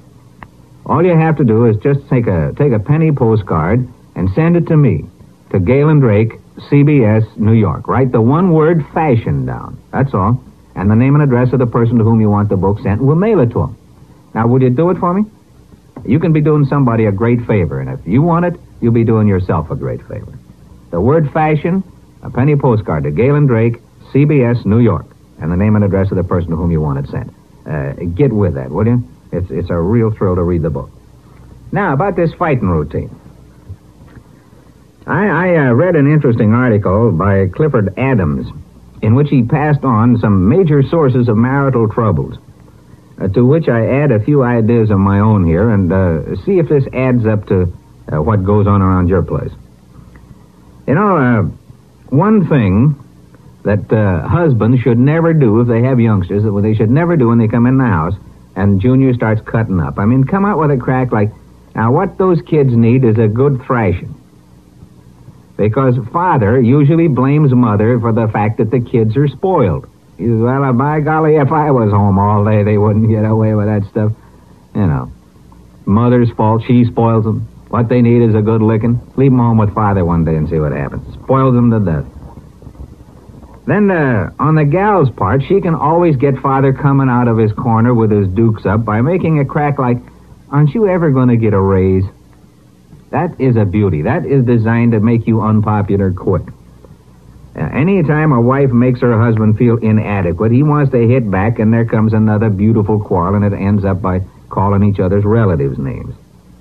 Speaker 10: All you have to do is just take a take a penny postcard and send it to me, to Galen Drake, C B S, New York. Write the one word fashion down. That's all. And the name and address of the person to whom you want the book sent, and we'll mail it to him. Now, will you do it for me? You can be doing somebody a great favor, and if you want it, you'll be doing yourself a great favor. The word fashion, a penny postcard to Galen Drake, C B S, New York, and the name and address of the person to whom you want it sent. Uh, get with that, will you? It's, it's a real thrill to read the book. Now, about this fighting routine. I, I uh, read an interesting article by Clifford Adams in which he passed on some major sources of marital troubles, uh, to which I add a few ideas of my own here and uh, see if this adds up to uh, what goes on around your place. You know, uh, one thing that uh, husbands should never do if they have youngsters, that they should never do when they come in the house and Junior starts cutting up. I mean, come out with a crack like, now what those kids need is a good thrashing. Because father usually blames mother for the fact that the kids are spoiled. He says, well, by golly, if I was home all day, they wouldn't get away with that stuff. You know, mother's fault, she spoils them. What they need is a good licking. Leave them home with father one day and see what happens. Spoils them to death. Then, uh, on the gal's part, she can always get father coming out of his corner with his dukes up by making a crack like, aren't you ever going to get a raise? That is a beauty. That is designed to make you unpopular quick. Uh, anytime a wife makes her husband feel inadequate, he wants to hit back, and there comes another beautiful quarrel, and it ends up by calling each other's relatives' names.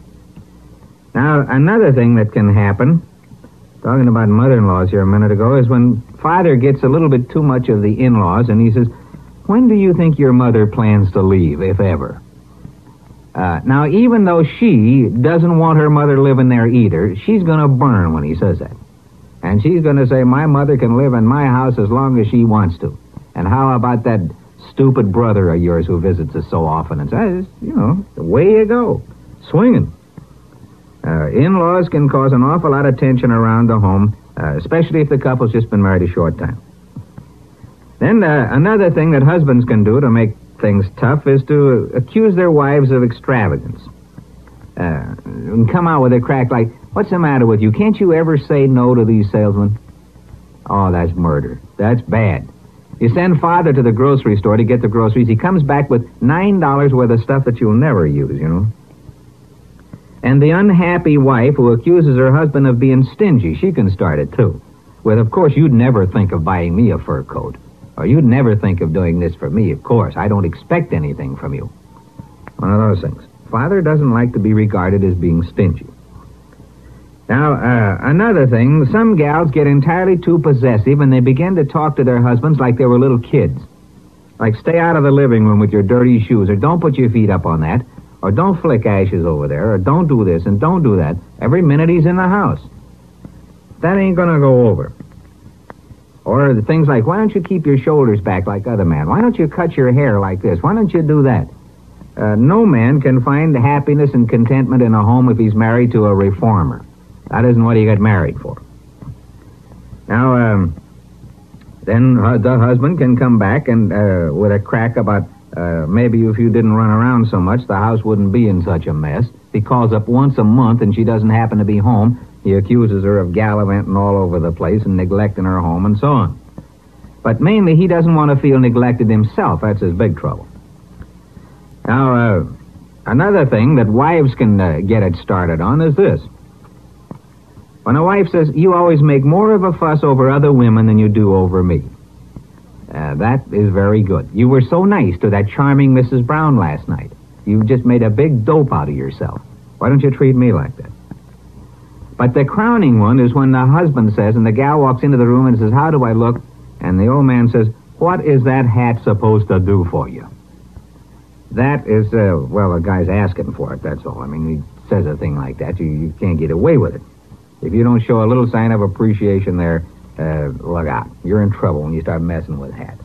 Speaker 10: Now, another thing that can happen, talking about mother-in-laws here a minute ago, is when father gets a little bit too much of the in-laws, and he says, when do you think your mother plans to leave, if ever? Uh, now, even though she doesn't want her mother living there either, she's going to burn when he says that. And she's going to say, my mother can live in my house as long as she wants to. And how about that stupid brother of yours who visits us so often and says, you know, away you go, swinging. Uh, in-laws can cause an awful lot of tension around the home, uh, especially if the couple's just been married a short time. Then uh, another thing that husbands can do to make things tough is to accuse their wives of extravagance. Uh, and come out with a crack like, what's the matter with you? Can't you ever say no to these salesmen? Oh, that's murder. That's bad. You send father to the grocery store to get the groceries. He comes back with nine dollars worth of stuff that you'll never use, you know. And the unhappy wife who accuses her husband of being stingy, she can start it, too. With, of course, you'd never think of buying me a fur coat. Or you'd never think of doing this for me, of course. I don't expect anything from you. One of those things. Father doesn't like to be regarded as being stingy. Now, uh, another thing, some gals get entirely too possessive and they begin to talk to their husbands like they were little kids. Like, stay out of the living room with your dirty shoes, or don't put your feet up on that, or don't flick ashes over there, or don't do this and don't do that every minute he's in the house. That ain't gonna go over. Or the things like, why don't you keep your shoulders back like other men? Why don't you cut your hair like this? Why don't you do that? Uh, no man can find happiness and contentment in a home if he's married to a reformer. That isn't what he got married for. Now, um, then uh, the husband can come back and uh, with a crack about uh, maybe if you didn't run around so much, the house wouldn't be in such a mess. He calls up once a month and she doesn't happen to be home. He accuses her of gallivanting all over the place and neglecting her home and so on. But mainly, he doesn't want to feel neglected himself. That's his big trouble. Now, uh, another thing that wives can uh, get it started on is this. When a wife says, you always make more of a fuss over other women than you do over me. Uh, that is very good. You were so nice to that charming Missus Brown last night. You just made a big dope out of yourself. Why don't you treat me like that? But the crowning one is when the husband says, and the gal walks into the room and says, how do I look? And the old man says, what is that hat supposed to do for you? That is, uh, well, the guy's asking for it, that's all. I mean, he says a thing like that, you, you can't get away with it. If you don't show a little sign of appreciation there, uh, look out. You're in trouble when you start messing with hats.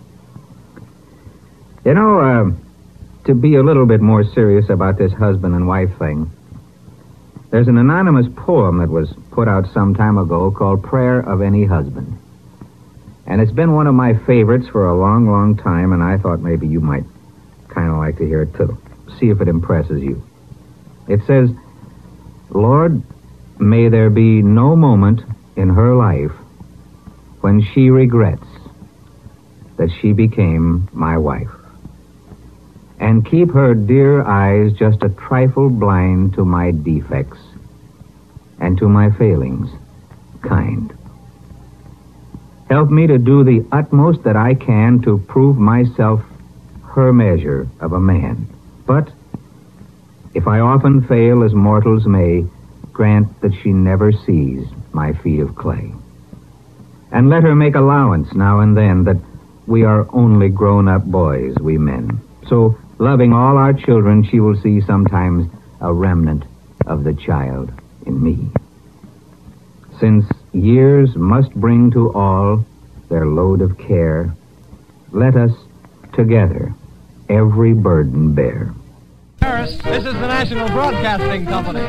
Speaker 10: You know, uh, to be a little bit more serious about this husband and wife thing, there's an anonymous poem that was put out some time ago called Prayer of Any Husband. And it's been one of my favorites for a long, long time, and I thought maybe you might kind of like to hear it too. See if it impresses you. It says, Lord, may there be no moment in her life when she regrets that she became my wife. And keep her dear eyes just a trifle blind to my defects and to my failings, kind. Help me to do the utmost that I can to prove myself her measure of a man. But if I often fail as mortals may, grant that she never sees my feet of clay. And let her make allowance now and then that we are only grown-up boys, we men. So, loving all our children, she will see sometimes a remnant of the child in me. Since years must bring to all their load of care, let us together every burden bear.
Speaker 11: Paris, this is the National Broadcasting Company.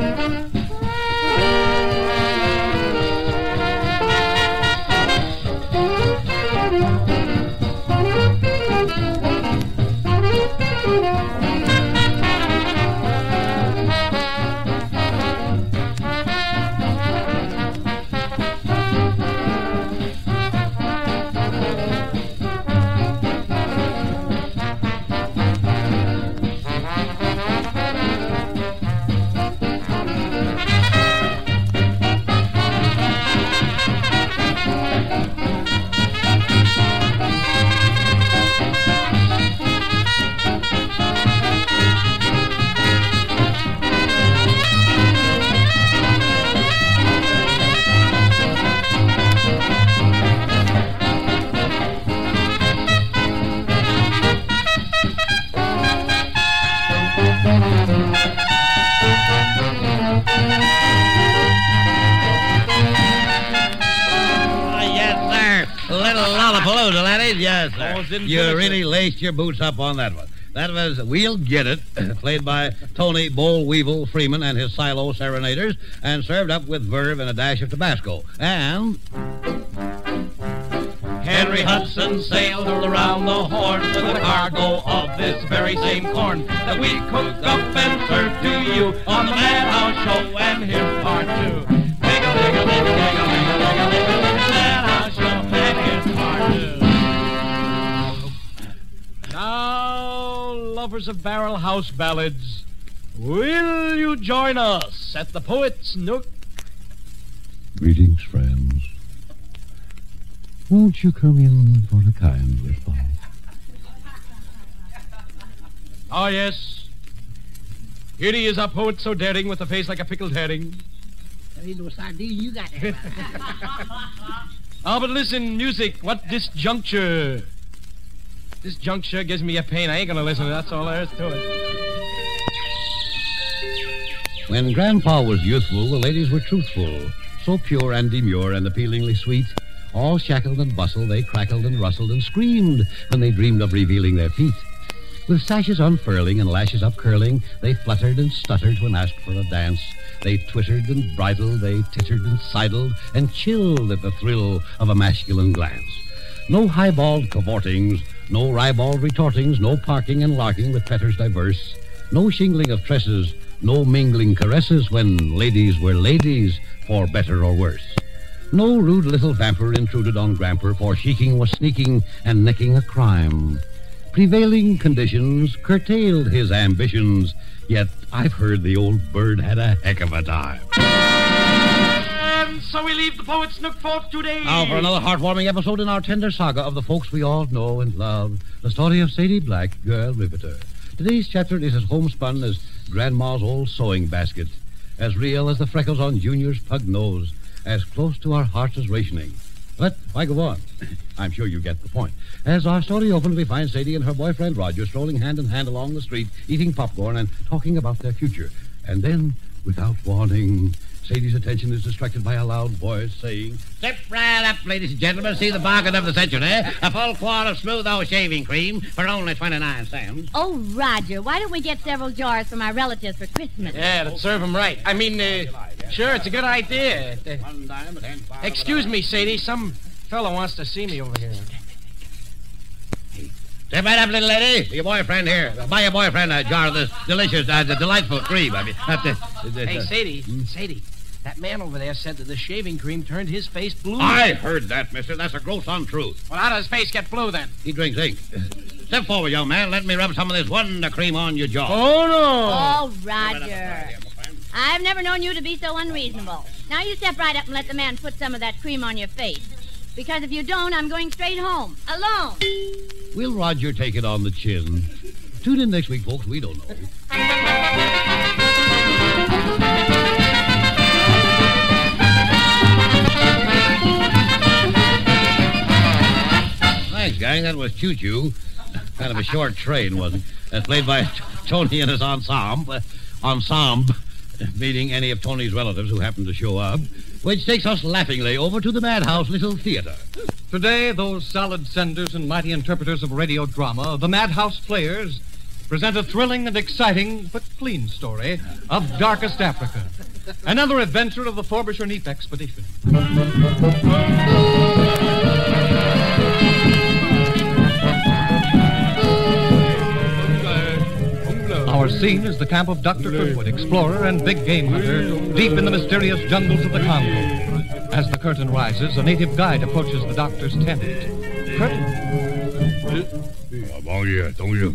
Speaker 12: Yes, sir. You really laced your boots up on that one. That was We'll Get It, played by Tony Boll Weevil Freeman and his Silo Serenaders, and served up with verve and a dash of Tabasco. And
Speaker 13: Henry Hudson sailed around the Horn with a cargo of this very same corn that we cook up and serve to you on the Madhouse Show, and here's part two. Madhouse Show, and here's part two. Now, lovers of barrel house ballads,
Speaker 11: Will you join us at the Poet's Nook?
Speaker 14: Greetings, friends. Won't you come in for a kind reply?
Speaker 11: Ah, yes. Here he is, our poet so daring, with a face like a pickled herring.
Speaker 15: There ain't no sardine you got there.
Speaker 11: Ah, but listen, music, what disjuncture? Disjuncture gives me a pain. I ain't gonna listen to it. That's all there is to it.
Speaker 12: When Grandpa was youthful, the ladies were truthful, so pure and demure and appealingly sweet. All shackled and bustled, they crackled and rustled and screamed when they dreamed of revealing their feet. With sashes unfurling and lashes upcurling, they fluttered and stuttered when asked for a dance. They twittered and bridled, they tittered and sidled, and chilled at the thrill of a masculine glance. No highballed cavortings, no ribald retortings, no parking and larking with petters diverse, no shingling of tresses, no mingling caresses when ladies were ladies, for better or worse. No rude little vamper intruded on Gramper, for sheeking was sneaking and necking a crime. Prevailing conditions curtailed his ambitions, yet I've heard the old bird had a heck of a time.
Speaker 11: And so we leave the Poet's Nook for today.
Speaker 12: Now for another heartwarming episode in our tender saga of the folks we all know and love, the story of Sadie Black, Girl Riveter. Today's chapter is as homespun as Grandma's old sewing basket, as real as the freckles on Junior's pug nose, as close to our hearts as rationing. But why go on? I'm sure you get the point. As our story opens, we find Sadie and her boyfriend Roger strolling hand in hand along the street, eating popcorn and talking about their future. And then, without warning, Sadie's attention is distracted by a loud voice saying,
Speaker 15: Step right up, ladies and gentlemen. See the bargain of the century. A full quart of smooth old shaving cream for only twenty-nine cents.
Speaker 16: Oh, Roger, why don't we get several jars for my relatives for Christmas?
Speaker 11: Yeah, that'd serve them right. I mean, uh, sure, it's a good idea. Uh, excuse me, Sadie. Some fellow wants to see me over here.
Speaker 15: Step right up, little lady. Your boyfriend here. Buy your boyfriend a jar of this delicious, uh, the delightful cream. I mean, not the, the,
Speaker 11: Hey,
Speaker 15: the-
Speaker 11: Sadie, Sadie, that man over there said that the shaving cream turned his face blue.
Speaker 12: I heard that, mister. That's a gross untruth.
Speaker 11: Well, how does his face get blue, then?
Speaker 12: He drinks ink. Step forward, young man. Let me rub some of this wonder cream on your jaw.
Speaker 11: Oh, no.
Speaker 16: Oh, Roger. I've never known you to be so unreasonable. Now you step right up and let the man put some of that cream on your face. Because if you don't, I'm going straight home. Alone.
Speaker 12: Will Roger take it on the chin? Tune in next week, folks. We don't know. Thanks, gang. That was Choo Choo. Kind of a short train, wasn't it? That's played by Tony and his ensemble. Ensemble, meaning any of Tony's relatives who happen to show up. Which takes us laughingly over to the Madhouse Little Theater.
Speaker 17: Today, those solid senders and mighty interpreters of radio drama, the Madhouse Players, present a thrilling and exciting but clean story of Darkest Africa. Another adventure of the Frobisher Neep expedition. Our scene is the camp of Doctor Kirkwood, explorer and big game hunter, deep in the mysterious jungles of the Congo. As the curtain rises, a native guide approaches the doctor's tent. Curtain.
Speaker 14: Oh, yeah, don't you?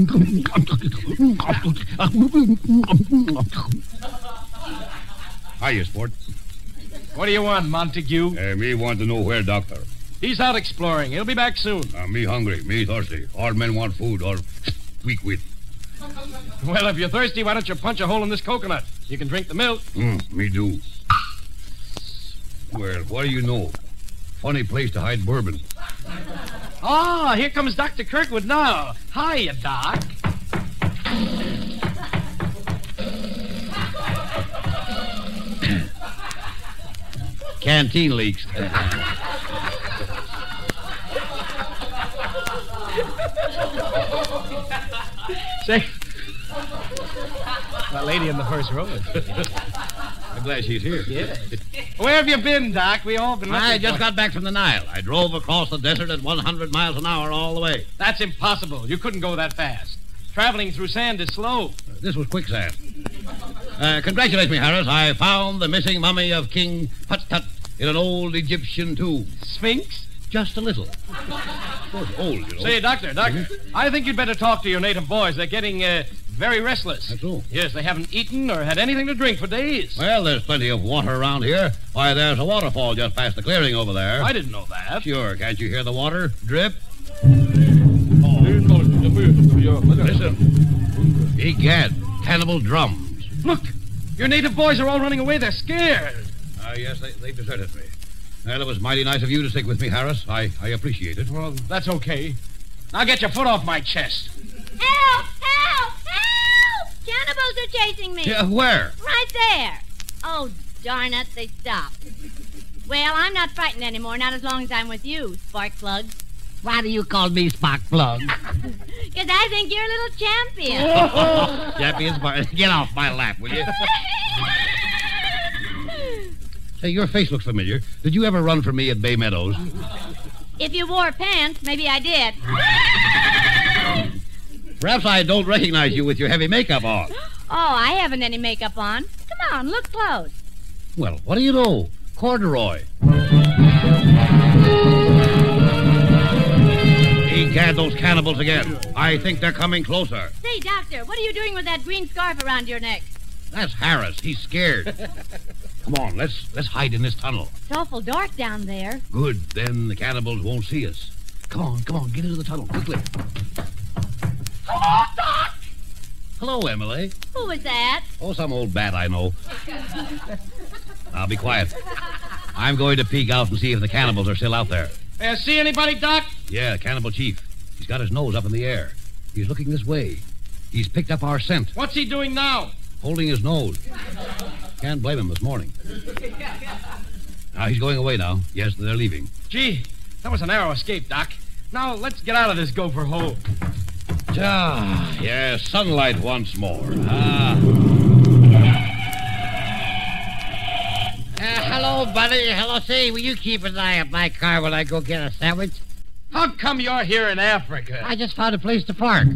Speaker 14: Hiya, sport.
Speaker 11: What do you want, Montague?
Speaker 14: Uh, me want to know where, doctor.
Speaker 11: He's out exploring. He'll be back soon.
Speaker 14: Uh, me hungry, me thirsty. All men want food or weak wit.
Speaker 11: Well, if you're thirsty, why don't you punch a hole in this coconut? You can drink the milk.
Speaker 14: Mm, me do. Well, what do you know? Funny place to hide bourbon.
Speaker 11: Oh, here comes Doctor Kirkwood now. Hiya, Doc.
Speaker 12: Canteen leaks.
Speaker 11: Say, that lady in the first row.
Speaker 12: I'm glad she's here.
Speaker 11: Yeah. Where have you been, Doc? We all been looking
Speaker 12: I just
Speaker 11: for-
Speaker 12: got back from the Nile. I drove across the desert at one hundred miles an hour all the way.
Speaker 11: That's impossible. You couldn't go that fast. Traveling through sand is slow.
Speaker 12: This was quicksand. Uh, congratulate me, Harris. I found the missing mummy of King Put-Tut in an old Egyptian tomb.
Speaker 11: Sphinx?
Speaker 12: Just a little. Of course, old, you know.
Speaker 11: Say, Doctor, Doctor, I think you'd better talk to your native boys. They're getting uh, very restless.
Speaker 12: That's all.
Speaker 11: Yes, they haven't eaten or had anything to drink for days.
Speaker 12: Well, there's plenty of water around here. Why, there's a waterfall just past the clearing over there.
Speaker 11: I didn't know that.
Speaker 12: Sure. Can't you hear the water drip?
Speaker 11: Oh.
Speaker 12: Listen. Egad, cannibal drums.
Speaker 11: Look, your native boys are all running away. They're scared.
Speaker 12: Ah, uh, yes, they, they deserted me. Well, it was mighty nice of you to stick with me, Harris. I, I appreciate it.
Speaker 11: Well, that's okay. Now get your foot off my chest.
Speaker 16: Help! Help! Help! Cannibals are chasing me.
Speaker 12: Yeah, where?
Speaker 16: Right there. Oh, darn it, they stopped. Well, I'm not frightened anymore, not as long as I'm with you, Spark Plug.
Speaker 15: Why do you call me Spark Plug?
Speaker 16: Because I think you're a little champion.
Speaker 12: Champion Spark. Get off my lap, will you? Say, your face looks familiar. Did you ever run for me at Bay Meadows?
Speaker 16: If you wore pants, maybe I did.
Speaker 12: Perhaps I don't recognize you with your heavy makeup on.
Speaker 16: Oh, I haven't any makeup on. Come on, look close.
Speaker 12: Well, what do you know? Corduroy. Egad, those cannibals again. I think they're coming closer.
Speaker 16: Say, Doctor, what are you doing with that green scarf around your neck?
Speaker 12: That's Harris. He's scared. Come on, let's let's hide in this tunnel.
Speaker 16: It's awful dark down there.
Speaker 12: Good. Then the cannibals won't see us. Come on, come on, get into the tunnel quickly.
Speaker 16: Hello, Doc!
Speaker 12: Hello, Emily.
Speaker 16: Who was that?
Speaker 12: Oh, some old bat I know. Now, be quiet. I'm going to peek out and see if the cannibals are still out there.
Speaker 11: Uh, see anybody, Doc?
Speaker 12: Yeah, Cannibal Chief. He's got his nose up in the air. He's looking this way. He's picked up our scent.
Speaker 11: What's he doing now?
Speaker 12: Holding his nose. Can't blame him this morning. Now, he's going away now. Yes, they're leaving.
Speaker 11: Gee, that was a narrow escape, Doc. Now, let's get out of this gopher hole.
Speaker 12: Ah, yes, sunlight once more. Ah.
Speaker 15: Uh, hello, buddy. Hello, say, will you keep an eye on my car while I go get a sandwich?
Speaker 11: How come you're here in Africa?
Speaker 15: I just found a place to park.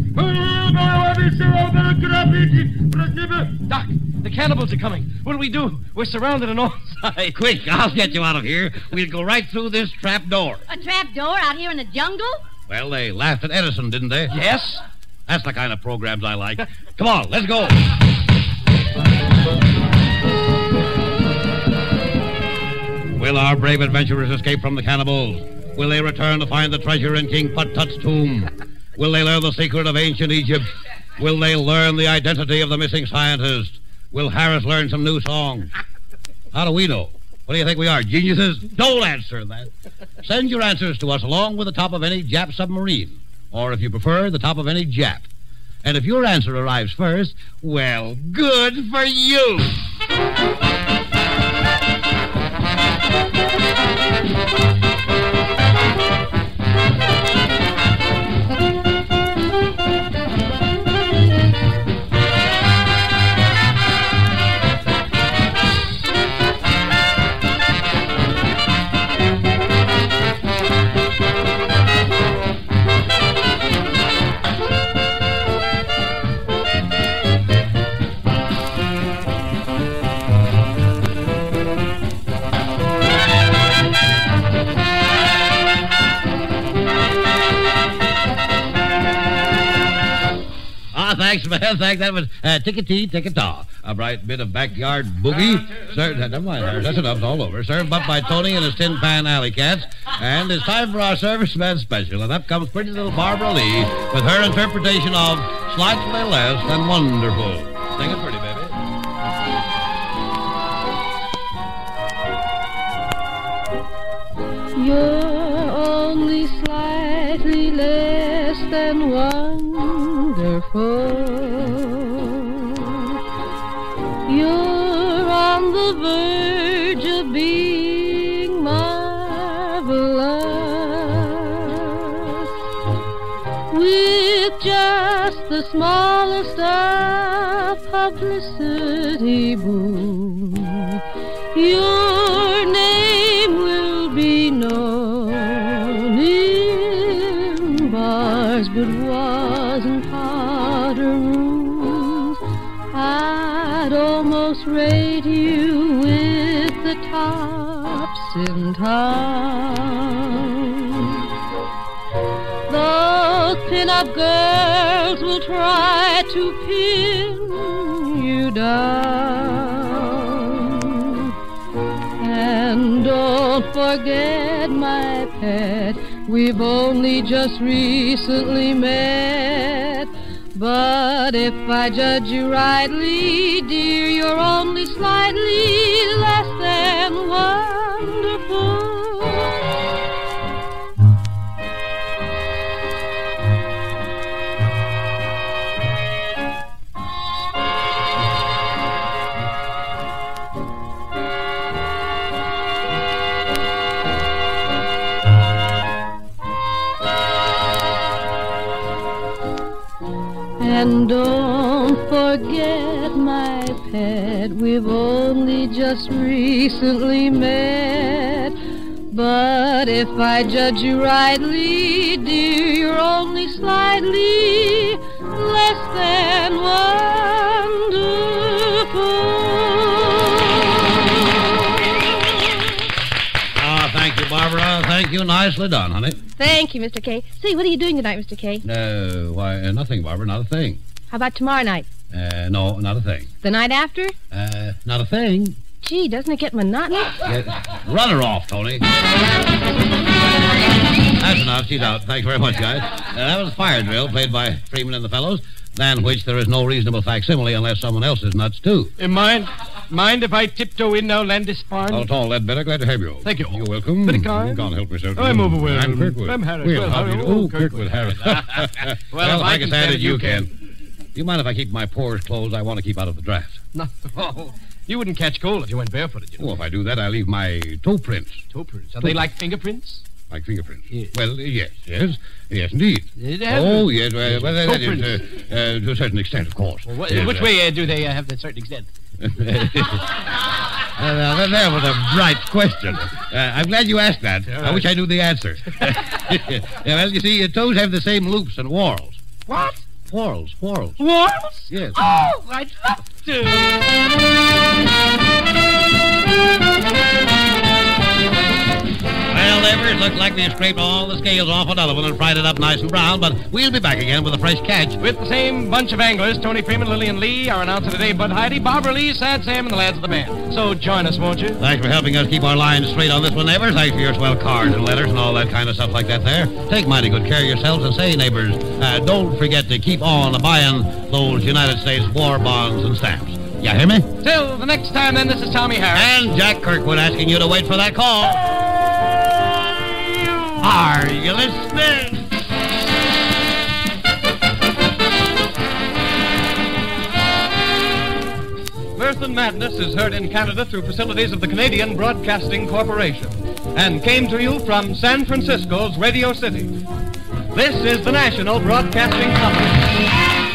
Speaker 11: Doc, the cannibals are coming. What'll we do? We're surrounded on all sides.
Speaker 12: Quick, I'll get you out of here. We'll go right through this trap door.
Speaker 16: A trap door out here in the jungle?
Speaker 12: Well, they laughed at Edison, didn't they?
Speaker 11: Yes.
Speaker 12: That's the kind of programs I like. Come on, let's go. Will our brave adventurers escape from the cannibals? Will they return to find the treasure in King Put-Tut's tomb? Will they learn the secret of ancient Egypt? Will they learn the identity of the missing scientist? Will Harris learn some new songs? How do we know? What do you think we are, geniuses? Don't answer that. Send your answers to us along with the top of any Jap submarine. Or, if you prefer, the top of any Jap. And if your answer arrives first, well, good for you. Thanks, man. Thanks. That was uh, tick-a-tee, tick-a-taw. A bright bit of backyard boogie. Sir, never mind, Harris. That's enough. It's all over. Served up by Tony and his Tin Pan Alley Cats. And it's time for our Serviceman Special. And up comes pretty little Barbara Lee with her interpretation of Slightly Less Than Wonderful. Sing it pretty, baby.
Speaker 18: You're only slightly less than wonderful. You're on the verge of being marvelous. With just the smallest of publicity boom, your name will be known in bars, but wasn't powder rooms. I'd almost rate you with the tops in town. Those men of girls will try to pin you down. And don't forget, my pet, we've only just recently met. But if I judge you rightly, dear, you're only slightly less than wonderful. And don't forget, my pet, we've only just recently met. But if I judge you rightly, dear, you're only slightly less than wonderful.
Speaker 12: Ah, thank you, Barbara. Thank you. Nicely done, honey.
Speaker 19: Thank you, Mister K. Say, what are you doing tonight, Mister K?
Speaker 12: No, why, uh, nothing, Barbara. Not a thing.
Speaker 19: How about tomorrow night?
Speaker 12: Uh, no, not a thing.
Speaker 19: The night after?
Speaker 12: Uh, not a thing.
Speaker 19: Gee, doesn't it get monotonous?
Speaker 12: Get, run her off, Tony. That's enough. She's out. Thanks very much, guys. Uh, that was Fire Drill, played by Freeman and the fellows, than which there is no reasonable facsimile unless someone else is nuts, too.
Speaker 11: Uh, mind? Mind if I tiptoe in now, Landis Farn?
Speaker 12: Not at all, Ledbetter. Glad to have you.
Speaker 11: Thank you.
Speaker 12: You're welcome.
Speaker 11: Very kind.
Speaker 12: Can't help myself.
Speaker 11: Oh, I'm over well.
Speaker 12: I'm Kirkwood.
Speaker 11: I'm Harris.
Speaker 12: Well,
Speaker 11: Well,
Speaker 12: how do you
Speaker 11: how-
Speaker 12: do?
Speaker 11: oh,
Speaker 12: Oh, Kirkwood Harris. well,
Speaker 11: Well, if I
Speaker 12: I
Speaker 11: can
Speaker 12: can stand
Speaker 11: stand
Speaker 12: it,
Speaker 11: it,
Speaker 12: you
Speaker 11: you
Speaker 12: can. Do you mind if I keep my pores closed? I want to keep out of the draft.
Speaker 11: No, oh, you wouldn't catch cold if you went barefooted, you know.
Speaker 12: Oh, if I do that, I leave my toe prints.
Speaker 11: Toe prints. Are they like fingerprints?
Speaker 12: Like fingerprints?
Speaker 11: Yes.
Speaker 12: Well, yes, yes. Yes, indeed.
Speaker 11: It has
Speaker 12: Oh,
Speaker 11: to-
Speaker 12: yes. Well, well,
Speaker 11: Toe
Speaker 12: that is,
Speaker 11: prints.
Speaker 12: uh, uh, to a certain extent, of course.
Speaker 11: Well, what,
Speaker 12: Yes,
Speaker 11: which
Speaker 12: uh,
Speaker 11: way uh, do they uh, have that certain extent?
Speaker 12: Uh, now, that- that was a bright question. Uh, I'm glad you asked that. I wish I knew the answer. yeah, well, you see, uh, toes have the same loops and whorls.
Speaker 11: What?
Speaker 12: Whorls, whorls.
Speaker 11: Whorls?
Speaker 12: Yes.
Speaker 11: Oh, I'd love to.
Speaker 12: Well, neighbors, looks like we've scraped all the scales off another one and fried it up nice and brown, but we'll be back again with a fresh catch.
Speaker 11: With the same bunch of anglers, Tony Freeman, Lillian Lee, our announcer today, Bud Heidi, Barbara Lee, Sad Sam, and the lads of the band. So join us, won't you?
Speaker 12: Thanks for helping us keep our lines straight on this one, neighbors. Thanks for your swell cards and letters and all that kind of stuff like that there. Take mighty good care of yourselves, and say, neighbors, uh, don't forget to keep on buying those United States war bonds and stamps. You hear me?
Speaker 11: Till the next time, then, this is Tommy Harris.
Speaker 12: And Jack Kirkwood asking you to wait for that call. Are you listening?
Speaker 17: Mirth and Madness is heard in Canada through facilities of the Canadian Broadcasting Corporation and came to you from San Francisco's Radio City. This is the National Broadcasting Company.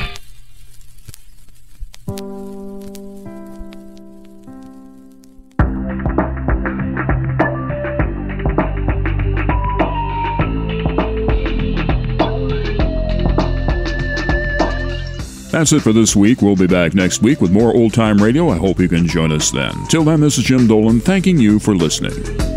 Speaker 2: That's it for this week. We'll be back next week with more old-time radio. I hope you can join us then. Till then, this is Jim Dolan thanking you for listening.